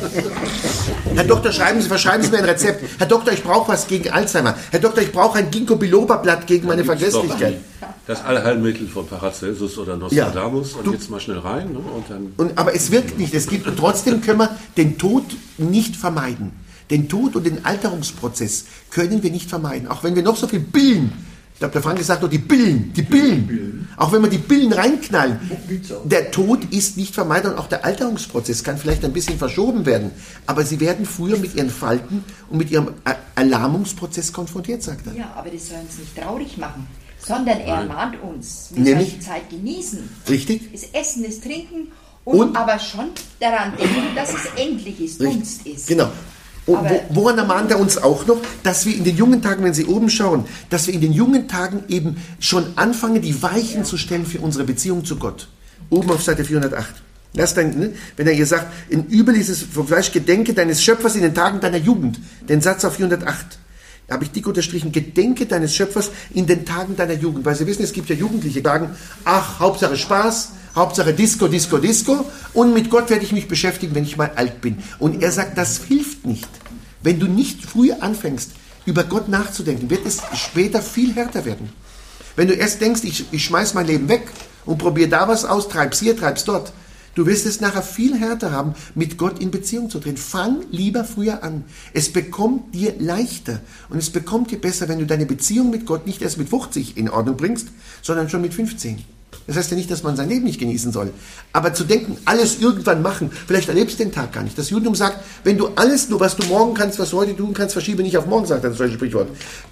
[SPEAKER 1] Herr Doktor, schreiben Sie, verschreiben Sie mir ein Rezept. Herr Doktor, ich brauche was gegen Alzheimer. Herr Doktor, ich brauche ein Ginkgo-biloba-Blatt gegen meine Vergesslichkeit.
[SPEAKER 3] Das Allheilmittel von Paracelsus oder Nostradamus. Ja, und jetzt mal schnell rein. Ne? Und dann
[SPEAKER 1] und, aber es wirkt nicht. Es gibt, und trotzdem können wir den Tod nicht vermeiden. Den Tod und den Alterungsprozess können wir nicht vermeiden. Auch wenn wir noch so viel billen. Ich glaube, der Frank sagt doch, die Billen, die Billen. Auch wenn wir die Billen reinknallen. Der Tod ist nicht vermeidbar und auch der Alterungsprozess kann vielleicht ein bisschen verschoben werden. Aber sie werden früher mit ihren Falten und mit ihrem Erlahmungsprozess konfrontiert, sagt er.
[SPEAKER 4] Ja, aber das soll uns nicht traurig machen, sondern er mahnt uns, wir
[SPEAKER 1] Nämlich?
[SPEAKER 4] sollen die Zeit genießen.
[SPEAKER 1] Richtig.
[SPEAKER 4] Das Essen, das Trinken und, und aber schon daran denken, dass es endlich ist, Dunst ist.
[SPEAKER 1] Genau. Und woran ermahnt er uns auch noch, dass wir in den jungen Tagen, wenn Sie oben schauen, dass wir in den jungen Tagen eben schon anfangen, die Weichen ja. zu stellen für unsere Beziehung zu Gott. Oben auf Seite vierhundertacht. Das dann, ne? Wenn er hier sagt, in Übel ist es vom Fleisch, gedenke deines Schöpfers in den Tagen deiner Jugend. Den Satz auf vierhundertacht. Da habe ich dick unterstrichen, gedenke deines Schöpfers in den Tagen deiner Jugend. Weil Sie wissen, es gibt ja Jugendliche, die sagen, ach, Hauptsache Spaß, Hauptsache Disco, Disco, Disco und mit Gott werde ich mich beschäftigen, wenn ich mal alt bin. Und er sagt, das hilft nicht. Wenn du nicht früh anfängst, über Gott nachzudenken, wird es später viel härter werden. Wenn du erst denkst, ich, ich schmeiß mein Leben weg und probiere da was aus, treib's hier, treib's dort, du wirst es nachher viel härter haben, mit Gott in Beziehung zu treten. Fang lieber früher an. Es bekommt dir leichter und es bekommt dir besser, wenn du deine Beziehung mit Gott nicht erst mit fünfzig in Ordnung bringst, sondern schon mit fünfzehn. Das heißt ja nicht, dass man sein Leben nicht genießen soll. Aber zu denken, alles irgendwann machen, vielleicht erlebst du den Tag gar nicht. Das Judentum sagt, wenn du alles, nur was du morgen kannst, was du heute tun kannst, verschiebe nicht auf morgen, sagt das solche Sprichwort.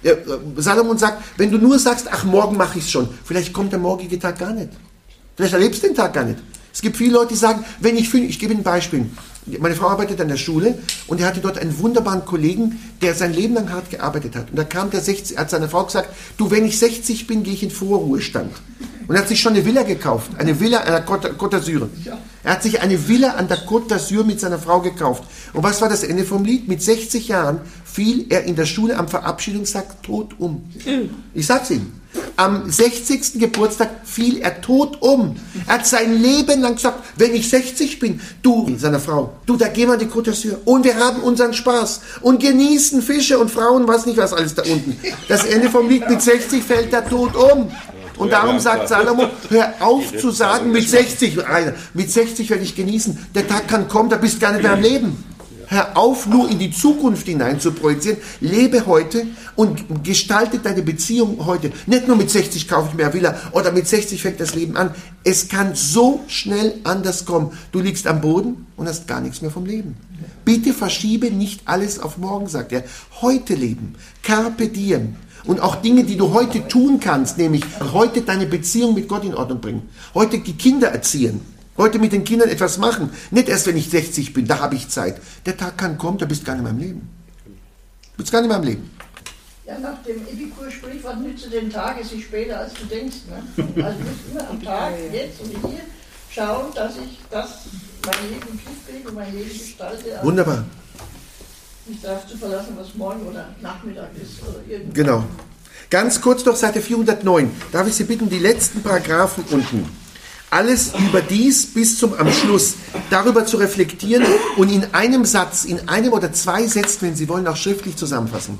[SPEAKER 1] Salomon sagt, wenn du nur sagst, ach, morgen mache ich es schon, vielleicht kommt der morgige Tag gar nicht. Vielleicht erlebst du den Tag gar nicht. Es gibt viele Leute, die sagen, wenn ich fühle, ich gebe Ihnen ein Beispiel. Meine Frau arbeitet an der Schule und er hatte dort einen wunderbaren Kollegen, der sein Leben lang hart gearbeitet hat. Und da kam der sechzig, hat seiner Frau gesagt, du, wenn ich sechzig bin, gehe ich in Vorruhestand. Und er hat sich schon eine Villa gekauft, eine Villa an der Côte Côte d'Azur. Er hat sich eine Villa an der Côte d'Azur mit seiner Frau gekauft. Und was war das Ende vom Lied? Mit sechzig Jahren fiel er in der Schule am Verabschiedungstag tot um. Ich sag's ihm. Am sechzigsten Geburtstag fiel er tot um. Er hat sein Leben lang gesagt, wenn ich sechzig bin, du, seiner Frau, du, da gehen wir an die Côte d'Azur und wir haben unseren Spaß und genießen Fische und Frauen, was nicht was alles da unten. Das Ende vom Lied, mit sechzig fällt er tot um. Und darum sagt Salomo, hör auf zu sagen, mit sechzig, mit sechzig werde ich genießen, der Tag kann kommen, da bist du gar nicht mehr am Leben. Hör auf, nur in die Zukunft hinein zu projizieren. Lebe heute und gestalte deine Beziehung heute. Nicht nur mit sechzig kaufe ich mir eine Villa oder mit sechzig fängt das Leben an. Es kann so schnell anders kommen. Du liegst am Boden und hast gar nichts mehr vom Leben. Bitte verschiebe nicht alles auf morgen, sagt er. Heute leben. Carpe diem. Und auch Dinge, die du heute tun kannst, nämlich heute deine Beziehung mit Gott in Ordnung bringen. Heute die Kinder erziehen. Heute mit den Kindern etwas machen. Nicht erst, wenn ich sechzig bin, da habe ich Zeit. Der Tag kann kommen, da bist du gar nicht mehr im Leben. Du bist gar nicht mehr im Leben.
[SPEAKER 9] Ja, nach dem Epikur-Sprichwort nütze den Tag, es ist später, als du denkst. Ne? Also du musst immer am Tag, jetzt und hier, schauen, dass ich das, mein Leben im Griff kriege und mein Leben gestalte. Also
[SPEAKER 1] wunderbar.
[SPEAKER 9] Nicht darauf zu verlassen, was morgen oder Nachmittag ist oder irgendwas.
[SPEAKER 1] Genau. Ganz kurz noch Seite vierhundertneun. Darf ich Sie bitten, die letzten Paragraphen unten. Alles über dies bis zum am Schluss darüber zu reflektieren und in einem Satz, in einem oder zwei Sätzen, wenn Sie wollen, auch schriftlich zusammenfassen.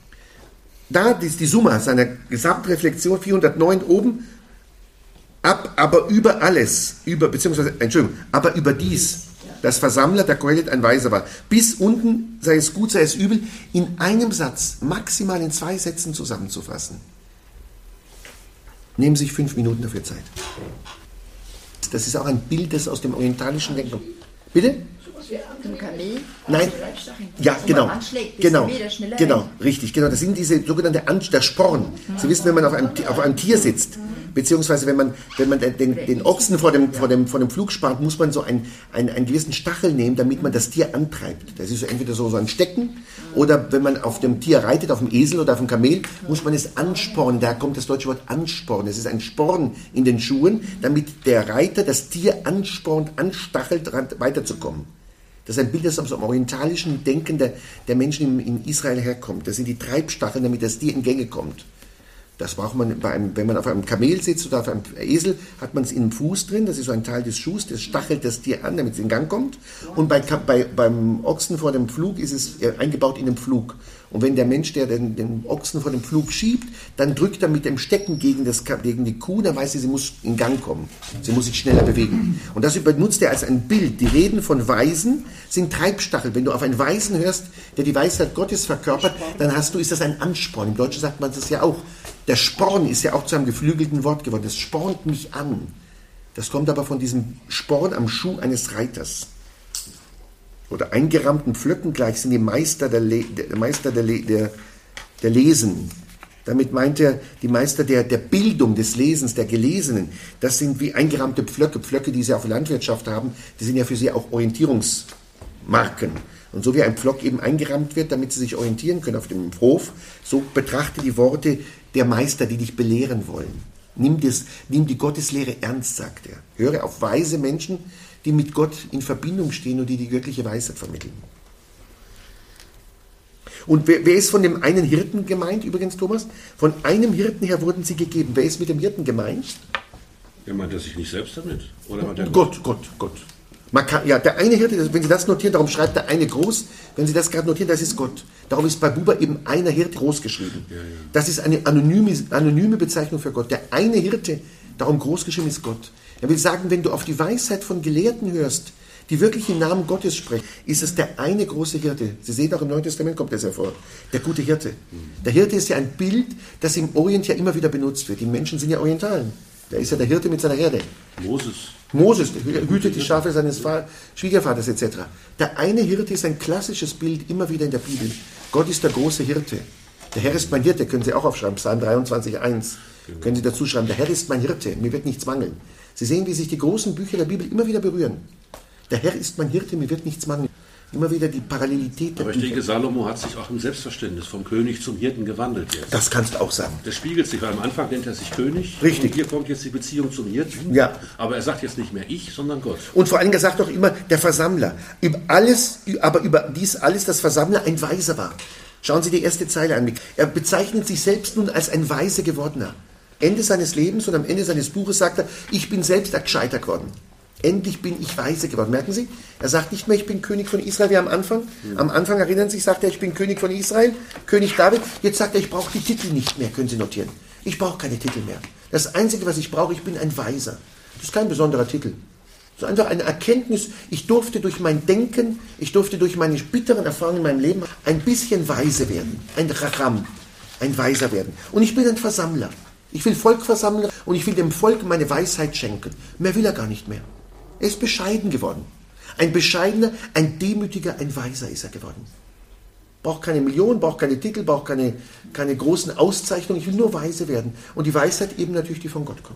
[SPEAKER 1] Da ist die Summa seiner Gesamtreflexion vierhundertneun oben, ab, aber über alles, über, beziehungsweise, Entschuldigung, aber über dies, das Versammler, der Kohelet ein Weiser war, bis unten, sei es gut, sei es übel, in einem Satz, maximal in zwei Sätzen zusammenzufassen. Nehmen Sie sich fünf Minuten dafür Zeit. Das ist auch ein Bild, das aus dem orientalischen Denken kommt. Bitte? Nein, ja, genau, genau, genau, richtig, genau. Das sind diese sogenannte An der Sporn. Sie wissen, wenn man auf einem, auf einem Tier sitzt, beziehungsweise wenn man, wenn man den, den Ochsen vor dem, vor dem, vor dem Flug spannt, muss man so einen, einen, einen gewissen Stachel nehmen, damit man das Tier antreibt. Das ist so entweder so, so ein Stecken, oder wenn man auf dem Tier reitet, auf dem Esel oder auf dem Kamel, muss man es anspornen. Da kommt das deutsche Wort anspornen. Es ist ein Sporn in den Schuhen, damit der Reiter das Tier anspornt, anstachelt, weiterzukommen. Das ist ein Bild, das aus dem orientalischen Denken der, der Menschen in, in Israel herkommt. Das sind die Treibstacheln, damit das Tier in Gänge kommt. Das braucht man, bei einem, wenn man auf einem Kamel sitzt oder auf einem Esel, hat man es in dem Fuß drin, das ist so ein Teil des Schuhs, das stachelt das Tier an, damit es in Gang kommt. Und bei, bei, beim Ochsen vor dem Pflug ist es eingebaut in den Pflug. Und wenn der Mensch, der den, den Ochsen vor dem Pflug schiebt, dann drückt er mit dem Stecken gegen, das, gegen die Kuh, dann weiß sie, sie muss in Gang kommen. Sie muss sich schneller bewegen. Und das benutzt er als ein Bild. Die Reden von Weisen sind Treibstachel. Wenn du auf einen Weisen hörst, der die Weisheit Gottes verkörpert, dann hast du, ist das ein Ansporn. Im Deutschen sagt man das ja auch. Der Sporn ist ja auch zu einem geflügelten Wort geworden. Das spornt mich an. Das kommt aber von diesem Sporn am Schuh eines Reiters. Oder eingerammten Pflöcken gleich sind die Meister der, Le der, Meister der, Le der, der Lesen. Damit meint er die Meister der, der Bildung, des Lesens, der Gelesenen. Das sind wie eingerammte Pflöcke, Pflöcke, die sie auf Landwirtschaft haben, die sind ja für sie auch Orientierungsmarken. Und so wie ein Pflock eben eingerammt wird, damit sie sich orientieren können auf dem Hof, so betrachte die Worte der Meister, die dich belehren wollen. Nimm, das, nimm die Gotteslehre ernst, sagt er. Höre auf weise Menschen, die mit Gott in Verbindung stehen und die die göttliche Weisheit vermitteln. Und wer, wer ist von dem einen Hirten gemeint, übrigens, Thomas? Von einem Hirten her wurden sie gegeben. Wer ist mit dem Hirten gemeint?
[SPEAKER 3] Ja, meint er sich nicht selbst damit? Oder meint er
[SPEAKER 1] Gott, Gott, Gott. Man kann, ja, der eine Hirte, wenn Sie das notieren, darum schreibt der eine groß, wenn Sie das gerade notieren, das ist Gott. Darum ist bei Buber eben einer Hirte groß geschrieben. Ja, ja. Das ist eine anonyme, anonyme Bezeichnung für Gott. Der eine Hirte, darum groß geschrieben, ist Gott. Er will sagen, wenn du auf die Weisheit von Gelehrten hörst, die wirklich im Namen Gottes sprechen, ist es der eine große Hirte. Sie sehen auch im Neuen Testament kommt das hervor. Der gute Hirte. Der Hirte ist ja ein Bild, das im Orient ja immer wieder benutzt wird. Die Menschen sind ja Orientalen. Da ist ja der Hirte mit seiner Herde.
[SPEAKER 3] Moses.
[SPEAKER 1] Moses hütet die Schafe seines Schwiegervaters et cetera. Der eine Hirte ist ein klassisches Bild immer wieder in der Bibel. Gott ist der große Hirte. Der Herr ist mein Hirte, können Sie auch aufschreiben, Psalm dreiundzwanzig, eins. Genau. Können Sie dazu schreiben, der Herr ist mein Hirte, mir wird nichts mangeln. Sie sehen, wie sich die großen Bücher der Bibel immer wieder berühren. Der Herr ist mein Hirte, mir wird nichts mangeln. Immer wieder die Parallelität der
[SPEAKER 3] Aber ich
[SPEAKER 1] Bücher.
[SPEAKER 3] denke, Salomo hat sich auch im Selbstverständnis vom König zum Hirten gewandelt jetzt.
[SPEAKER 1] Das kannst du auch sagen.
[SPEAKER 3] Das spiegelt sich, weil am Anfang nennt er sich König.
[SPEAKER 1] Richtig.
[SPEAKER 3] Und hier kommt jetzt die Beziehung zum Hirten.
[SPEAKER 1] Ja.
[SPEAKER 3] Aber er sagt jetzt nicht mehr ich, sondern Gott.
[SPEAKER 1] Und vor allem, er sagt auch immer, der Versammler. Über alles, aber über dies alles, das Versammler ein Weiser war. Schauen Sie die erste Zeile an. Er bezeichnet sich selbst nun als ein Weise gewordener. Ende seines Lebens und am Ende seines Buches sagt er, ich bin selbst ein Gescheiter geworden. Endlich bin ich weise geworden. Merken Sie? Er sagt nicht mehr, ich bin König von Israel wie am Anfang. Mhm. Am Anfang, erinnern Sie sich, sagt er, ich bin König von Israel, König David. Jetzt sagt er, ich brauche die Titel nicht mehr, können Sie notieren. Ich brauche keine Titel mehr. Das Einzige, was ich brauche, ich bin ein Weiser. Das ist kein besonderer Titel. Das ist einfach eine Erkenntnis. Ich durfte durch mein Denken, ich durfte durch meine bitteren Erfahrungen in meinem Leben ein bisschen weise werden. Ein Racham, ein Weiser werden. Und ich bin ein Versammler. Ich will Volk versammeln und ich will dem Volk meine Weisheit schenken. Mehr will er gar nicht mehr. Er ist bescheiden geworden. Ein bescheidener, ein demütiger, ein Weiser ist er geworden. Braucht keine Millionen, braucht keine Titel, braucht keine, keine großen Auszeichnungen. Ich will nur weise werden. Und die Weisheit eben natürlich, die von Gott kommt.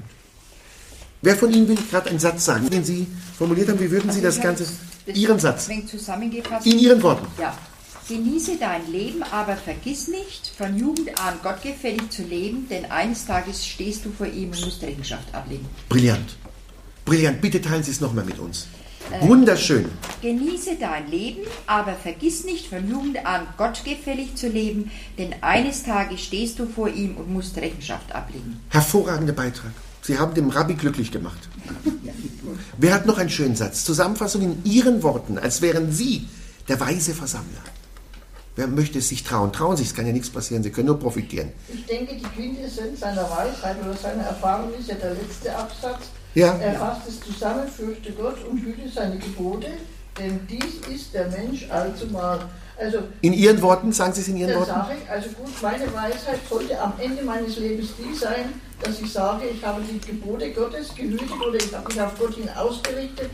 [SPEAKER 1] Wer von Ihnen will gerade einen Satz sagen, den Sie formuliert haben? Wie würden Sie das Ganze, Ihren Satz,
[SPEAKER 4] zusammengefasst.
[SPEAKER 1] in Ihren Worten?
[SPEAKER 4] Ja. Genieße dein Leben, aber vergiss nicht, von Jugend an gottgefällig zu leben, denn eines Tages stehst du vor ihm und musst Rechenschaft ablegen.
[SPEAKER 1] Brillant. Brillant. Bitte teilen Sie es nochmal mit uns. Äh, Wunderschön.
[SPEAKER 4] Genieße dein Leben, aber vergiss nicht, von Jugend an gottgefällig zu leben, denn eines Tages stehst du vor ihm und musst Rechenschaft ablegen.
[SPEAKER 1] Hervorragender Beitrag. Sie haben den Rabbi glücklich gemacht. Wer hat noch einen schönen Satz? Zusammenfassung in Ihren Worten, als wären Sie der weise Versammler. Wer möchte es sich trauen? Trauen Sie, es kann ja nichts passieren, Sie können nur profitieren.
[SPEAKER 9] Ich denke, die Quintessenz seiner Weisheit oder seiner Erfahrung ist ja der letzte Absatz.
[SPEAKER 1] Ja.
[SPEAKER 9] Er fasst es zusammen, fürchte Gott und hüte seine Gebote, denn dies ist der Mensch allzumal. Also,
[SPEAKER 1] in Ihren Worten, sagen Sie es in Ihren
[SPEAKER 9] der
[SPEAKER 1] Worten?
[SPEAKER 9] Sage ich, also gut, meine Weisheit sollte am Ende meines Lebens die sein, dass ich sage, ich habe die Gebote Gottes gehütet oder ich habe mich auf Gott hin ausgerichtet.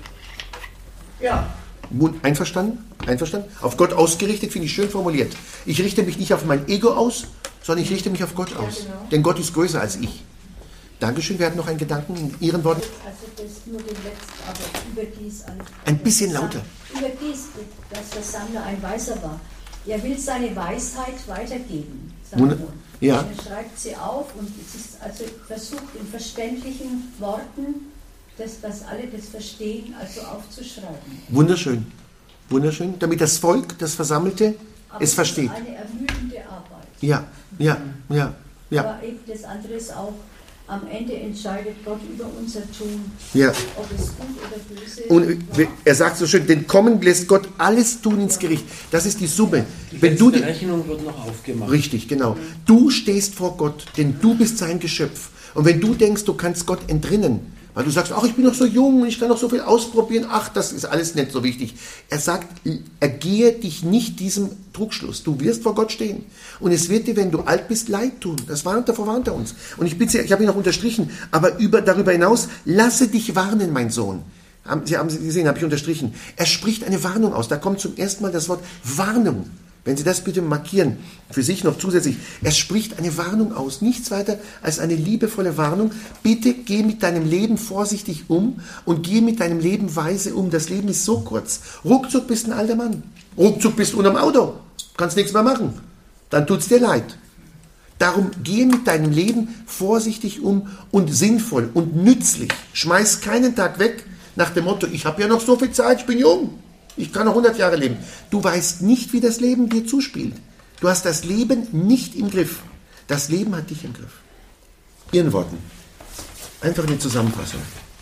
[SPEAKER 9] Ja.
[SPEAKER 1] Einverstanden? Einverstanden? Auf Gott ausgerichtet, finde ich schön formuliert. Ich richte mich nicht auf mein Ego aus, sondern ich richte mich auf Gott aus. Ja, genau. Denn Gott ist größer als ich. Dankeschön, wir hatten noch einen Gedanken in Ihren Worten.
[SPEAKER 10] Also das nur den letzten, aber überdies alles.
[SPEAKER 1] Ein bisschen lauter.
[SPEAKER 10] Überdies, dass der Sammler ein Weiser war. Er will seine Weisheit weitergeben. Salomon.
[SPEAKER 1] Ja.
[SPEAKER 10] Er schreibt sie auf und es ist also versucht in verständlichen Worten, das, dass alle das verstehen, also aufzuschreiben.
[SPEAKER 1] Wunderschön. Wunderschön. Damit das Volk, das Versammelte,
[SPEAKER 10] aber
[SPEAKER 1] es versteht.
[SPEAKER 10] Das ist eine ermüdende Arbeit.
[SPEAKER 1] Ja, ja, ja, ja.
[SPEAKER 10] Aber eben das andere ist auch, am Ende entscheidet Gott über unser Tun,
[SPEAKER 1] ja.
[SPEAKER 10] ob es gut oder böse ist.
[SPEAKER 1] Und er sagt so schön, denn kommen lässt Gott alles tun ins Gericht. Das ist die Summe.
[SPEAKER 2] Die
[SPEAKER 1] Wenn du die
[SPEAKER 2] Rechnung wird noch aufgemacht.
[SPEAKER 1] Richtig, genau. Du stehst vor Gott, denn du bist sein Geschöpf. Und wenn du denkst, du kannst Gott entrinnen, weil du sagst, ach, ich bin noch so jung und ich kann noch so viel ausprobieren, ach, das ist alles nicht so wichtig. Er sagt, ergehe dich nicht diesem Trugschluss. Du wirst vor Gott stehen. Und es wird dir, wenn du alt bist, leid tun. Das warnt, davor warnt er uns. Und ich bitte, ich habe ihn noch unterstrichen, aber über, darüber hinaus, lasse dich warnen, mein Sohn. Sie haben Sie gesehen, habe ich unterstrichen. Er spricht eine Warnung aus. Da kommt zum ersten Mal das Wort Warnung. Wenn Sie das bitte markieren, für sich noch zusätzlich. Er spricht eine Warnung aus, nichts weiter als eine liebevolle Warnung. Bitte geh mit deinem Leben vorsichtig um und geh mit deinem Leben weise um. Das Leben ist so kurz. Ruckzuck bist ein alter Mann. Ruckzuck bist du unterm Auto. Kannst nichts mehr machen. Dann tut's dir leid. Darum geh mit deinem Leben vorsichtig um und sinnvoll und nützlich. Schmeiß keinen Tag weg nach dem Motto, ich habe ja noch so viel Zeit, ich bin jung. Ich kann noch hundert Jahre leben. Du weißt nicht, wie das Leben dir zuspielt. Du hast das Leben nicht im Griff. Das Leben hat dich im Griff. Ihren Worten. Einfach eine Zusammenfassung.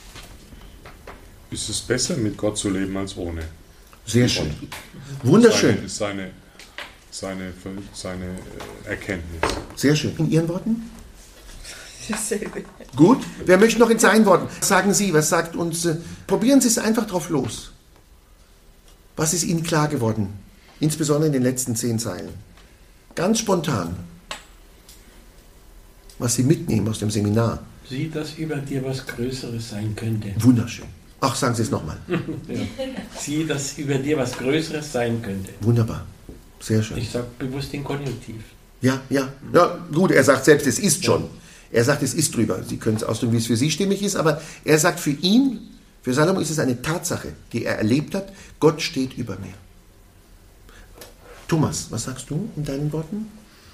[SPEAKER 7] Ist es besser, mit Gott zu leben, als ohne?
[SPEAKER 1] Sehr schön. Wunderschön.
[SPEAKER 7] Das ist seine, seine, seine Erkenntnis.
[SPEAKER 1] Sehr schön. In Ihren Worten?
[SPEAKER 8] Dasselbe.
[SPEAKER 1] Gut. Wer möchte noch in seinen Worten? Was sagen Sie, was sagt uns? Äh, probieren Sie es einfach drauf los. Was ist Ihnen klar geworden? Insbesondere in den letzten zehn Zeilen. Ganz spontan. Was Sie mitnehmen aus dem Seminar.
[SPEAKER 2] Sieh, dass über dir was Größeres sein könnte.
[SPEAKER 1] Wunderschön. Ach, sagen Sie es nochmal.
[SPEAKER 2] Ja. Sieh, dass über dir was Größeres sein könnte.
[SPEAKER 1] Wunderbar. Sehr schön.
[SPEAKER 2] Ich sage bewusst den Konjunktiv.
[SPEAKER 1] Ja, ja. Ja, gut, er sagt selbst, es ist schon. Er sagt, es ist drüber. Sie können es ausdrücken, wie es für Sie stimmig ist, aber er sagt, für ihn, für Salomo ist es eine Tatsache, die er erlebt hat. Gott steht über mir. Thomas, was sagst du in deinen Worten?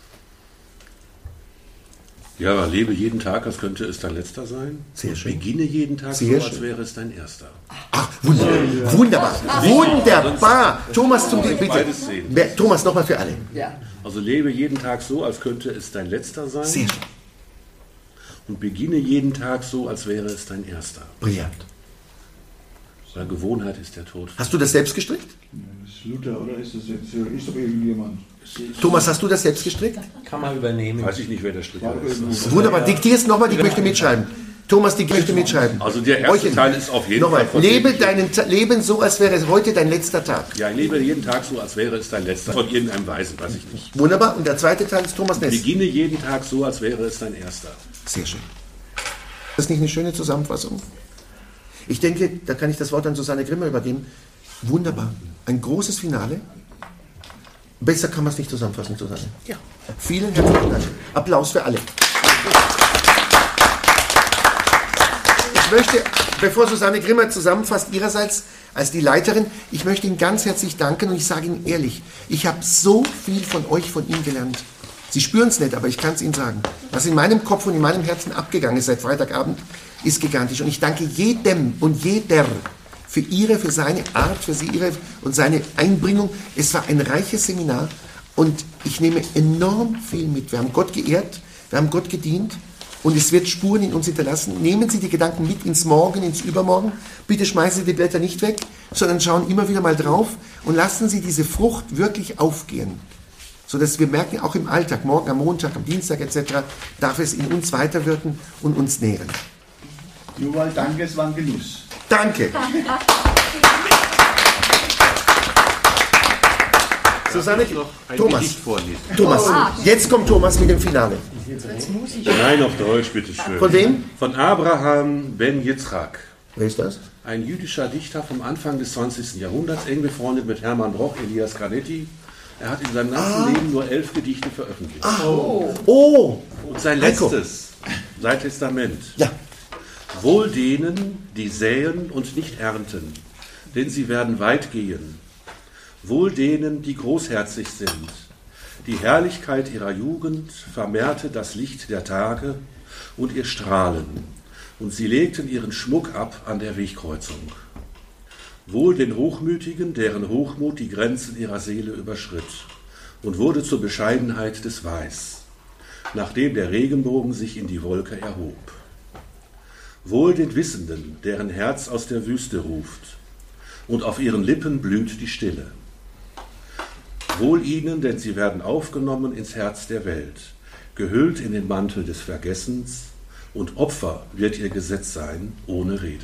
[SPEAKER 3] Ja, lebe jeden Tag, als könnte es dein letzter sein.
[SPEAKER 1] Sehr schön.
[SPEAKER 3] Beginne jeden Tag
[SPEAKER 1] Sehr
[SPEAKER 3] so, als
[SPEAKER 1] schön.
[SPEAKER 3] wäre es dein erster.
[SPEAKER 1] Ach, wunderbar. Wunderbar. Wunderbar. Thomas, zum bitte.
[SPEAKER 3] Beides sehen.
[SPEAKER 1] Wer- Thomas, nochmal für alle.
[SPEAKER 11] Ja.
[SPEAKER 3] Also lebe jeden Tag so, als könnte es dein letzter sein.
[SPEAKER 1] Sehr schön.
[SPEAKER 3] Und beginne jeden Tag so, als wäre es dein erster.
[SPEAKER 1] Brillant.
[SPEAKER 3] Weil Gewohnheit ist der Tod.
[SPEAKER 1] Hast du das selbst gestrickt?
[SPEAKER 6] Das ist Luther, oder ist das jetzt ist doch irgendjemand?
[SPEAKER 1] Thomas, hast du das selbst gestrickt?
[SPEAKER 2] Kann man übernehmen.
[SPEAKER 3] Weiß ich nicht, wer der Stricker ist.
[SPEAKER 1] Wunderbar. Diktierst nochmal, ich möchte mitschreiben. Thomas, ich möchte mitschreiben.
[SPEAKER 3] Also der erste
[SPEAKER 1] Euch-
[SPEAKER 3] Teil ist auf jeden
[SPEAKER 1] Nochmal.
[SPEAKER 3] Fall von
[SPEAKER 1] Lebe
[SPEAKER 3] dem-
[SPEAKER 1] deinen Ta- Leben so, als wäre es heute dein letzter Tag.
[SPEAKER 3] Ja, lebe jeden Tag so, als wäre es dein letzter. Von irgendeinem Weisen, weiß ich nicht.
[SPEAKER 1] Wunderbar. Und der zweite Teil ist Thomas Ness.
[SPEAKER 3] Beginne jeden Tag so, als wäre es dein erster.
[SPEAKER 1] Sehr schön. Das ist nicht eine schöne Zusammenfassung? Ich denke, da kann ich das Wort an Susanne Grimmer übergeben. Wunderbar. Ein großes Finale. Besser kann man es nicht zusammenfassen, Susanne.
[SPEAKER 8] Ja.
[SPEAKER 1] Vielen herzlichen Dank. Applaus für alle. Ich möchte, bevor Susanne Grimmer zusammenfasst, ihrerseits als die Leiterin, ich möchte Ihnen ganz herzlich danken und ich sage Ihnen ehrlich, ich habe so viel von euch, von Ihnen gelernt. Sie spüren es nicht, aber ich kann es Ihnen sagen. Was in meinem Kopf und in meinem Herzen abgegangen ist seit Freitagabend, ist gigantisch. Und ich danke jedem und jeder für ihre, für seine Art, für sie, ihre und seine Einbringung. Es war ein reiches Seminar und ich nehme enorm viel mit. Wir haben Gott geehrt, wir haben Gott gedient und es wird Spuren in uns hinterlassen. Nehmen Sie die Gedanken mit ins Morgen, ins Übermorgen. Bitte schmeißen Sie die Blätter nicht weg, sondern schauen immer wieder mal drauf und lassen Sie diese Frucht wirklich aufgehen. Sodass wir merken, auch im Alltag, morgen am Montag, am Dienstag et cetera, darf es in uns weiterwirken und uns nähren.
[SPEAKER 6] Joval, danke, es war ein Genuss.
[SPEAKER 1] Danke. Susanne,
[SPEAKER 3] ein
[SPEAKER 1] Thomas,
[SPEAKER 3] Gedicht vorlesen.
[SPEAKER 1] Thomas, jetzt kommt Thomas mit dem Finale.
[SPEAKER 3] Nein, auf Deutsch, bitteschön.
[SPEAKER 1] Von wem?
[SPEAKER 3] Von Abraham ben Yitzchak.
[SPEAKER 1] Wer ist das?
[SPEAKER 3] Ein jüdischer Dichter vom Anfang des zwanzigsten Jahrhunderts, eng befreundet mit Hermann Broch, Elias Canetti. Er hat in seinem ganzen
[SPEAKER 1] Ah.
[SPEAKER 3] Leben nur elf Gedichte veröffentlicht.
[SPEAKER 1] Ah. Oh. Oh.
[SPEAKER 3] Und sein
[SPEAKER 1] Heiko.
[SPEAKER 3] letztes, sein Testament.
[SPEAKER 1] Ja.
[SPEAKER 3] Wohl denen, die säen und nicht ernten, denn sie werden weit gehen. Wohl denen, die großherzig sind. Die Herrlichkeit ihrer Jugend vermehrte das Licht der Tage und ihr Strahlen, und sie legten ihren Schmuck ab an der Wegkreuzung. Wohl den Hochmütigen, deren Hochmut die Grenzen ihrer Seele überschritt und wurde zur Bescheidenheit des Weiß, nachdem der Regenbogen sich in die Wolke erhob. Wohl den Wissenden, deren Herz aus der Wüste ruft, und auf ihren Lippen blüht die Stille. Wohl ihnen, denn sie werden aufgenommen ins Herz der Welt, gehüllt in den Mantel des Vergessens, und Opfer wird ihr Gesetz sein, ohne Rede.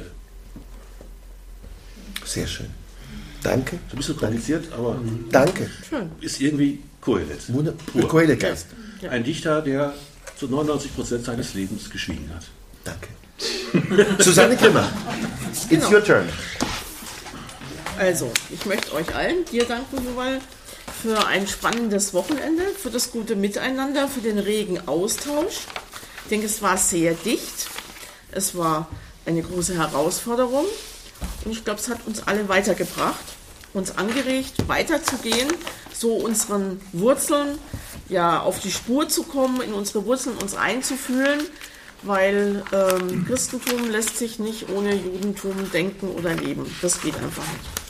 [SPEAKER 1] Sehr schön. Danke.
[SPEAKER 3] Ein bisschen kompliziert, aber
[SPEAKER 1] Danke.
[SPEAKER 3] ist irgendwie Kohelet.
[SPEAKER 1] Wunderbar. Kohelet-Geist.
[SPEAKER 3] Ein Dichter, der zu neunundneunzig Prozent seines Lebens geschwiegen hat.
[SPEAKER 1] Danke. Susanne Grimmer, it's
[SPEAKER 14] Genau.
[SPEAKER 1] your turn.
[SPEAKER 14] Also, ich möchte euch allen, dir danken, Joval, für ein spannendes Wochenende, für das gute Miteinander, für den regen Austausch. Ich denke, es war sehr dicht. Es war eine große Herausforderung. Und ich glaube, es hat uns alle weitergebracht, uns angeregt, weiterzugehen, so unseren Wurzeln ja auf die Spur zu kommen, in unsere Wurzeln uns einzufühlen, weil ähm, Christentum lässt sich nicht ohne Judentum denken oder leben. Das geht einfach nicht.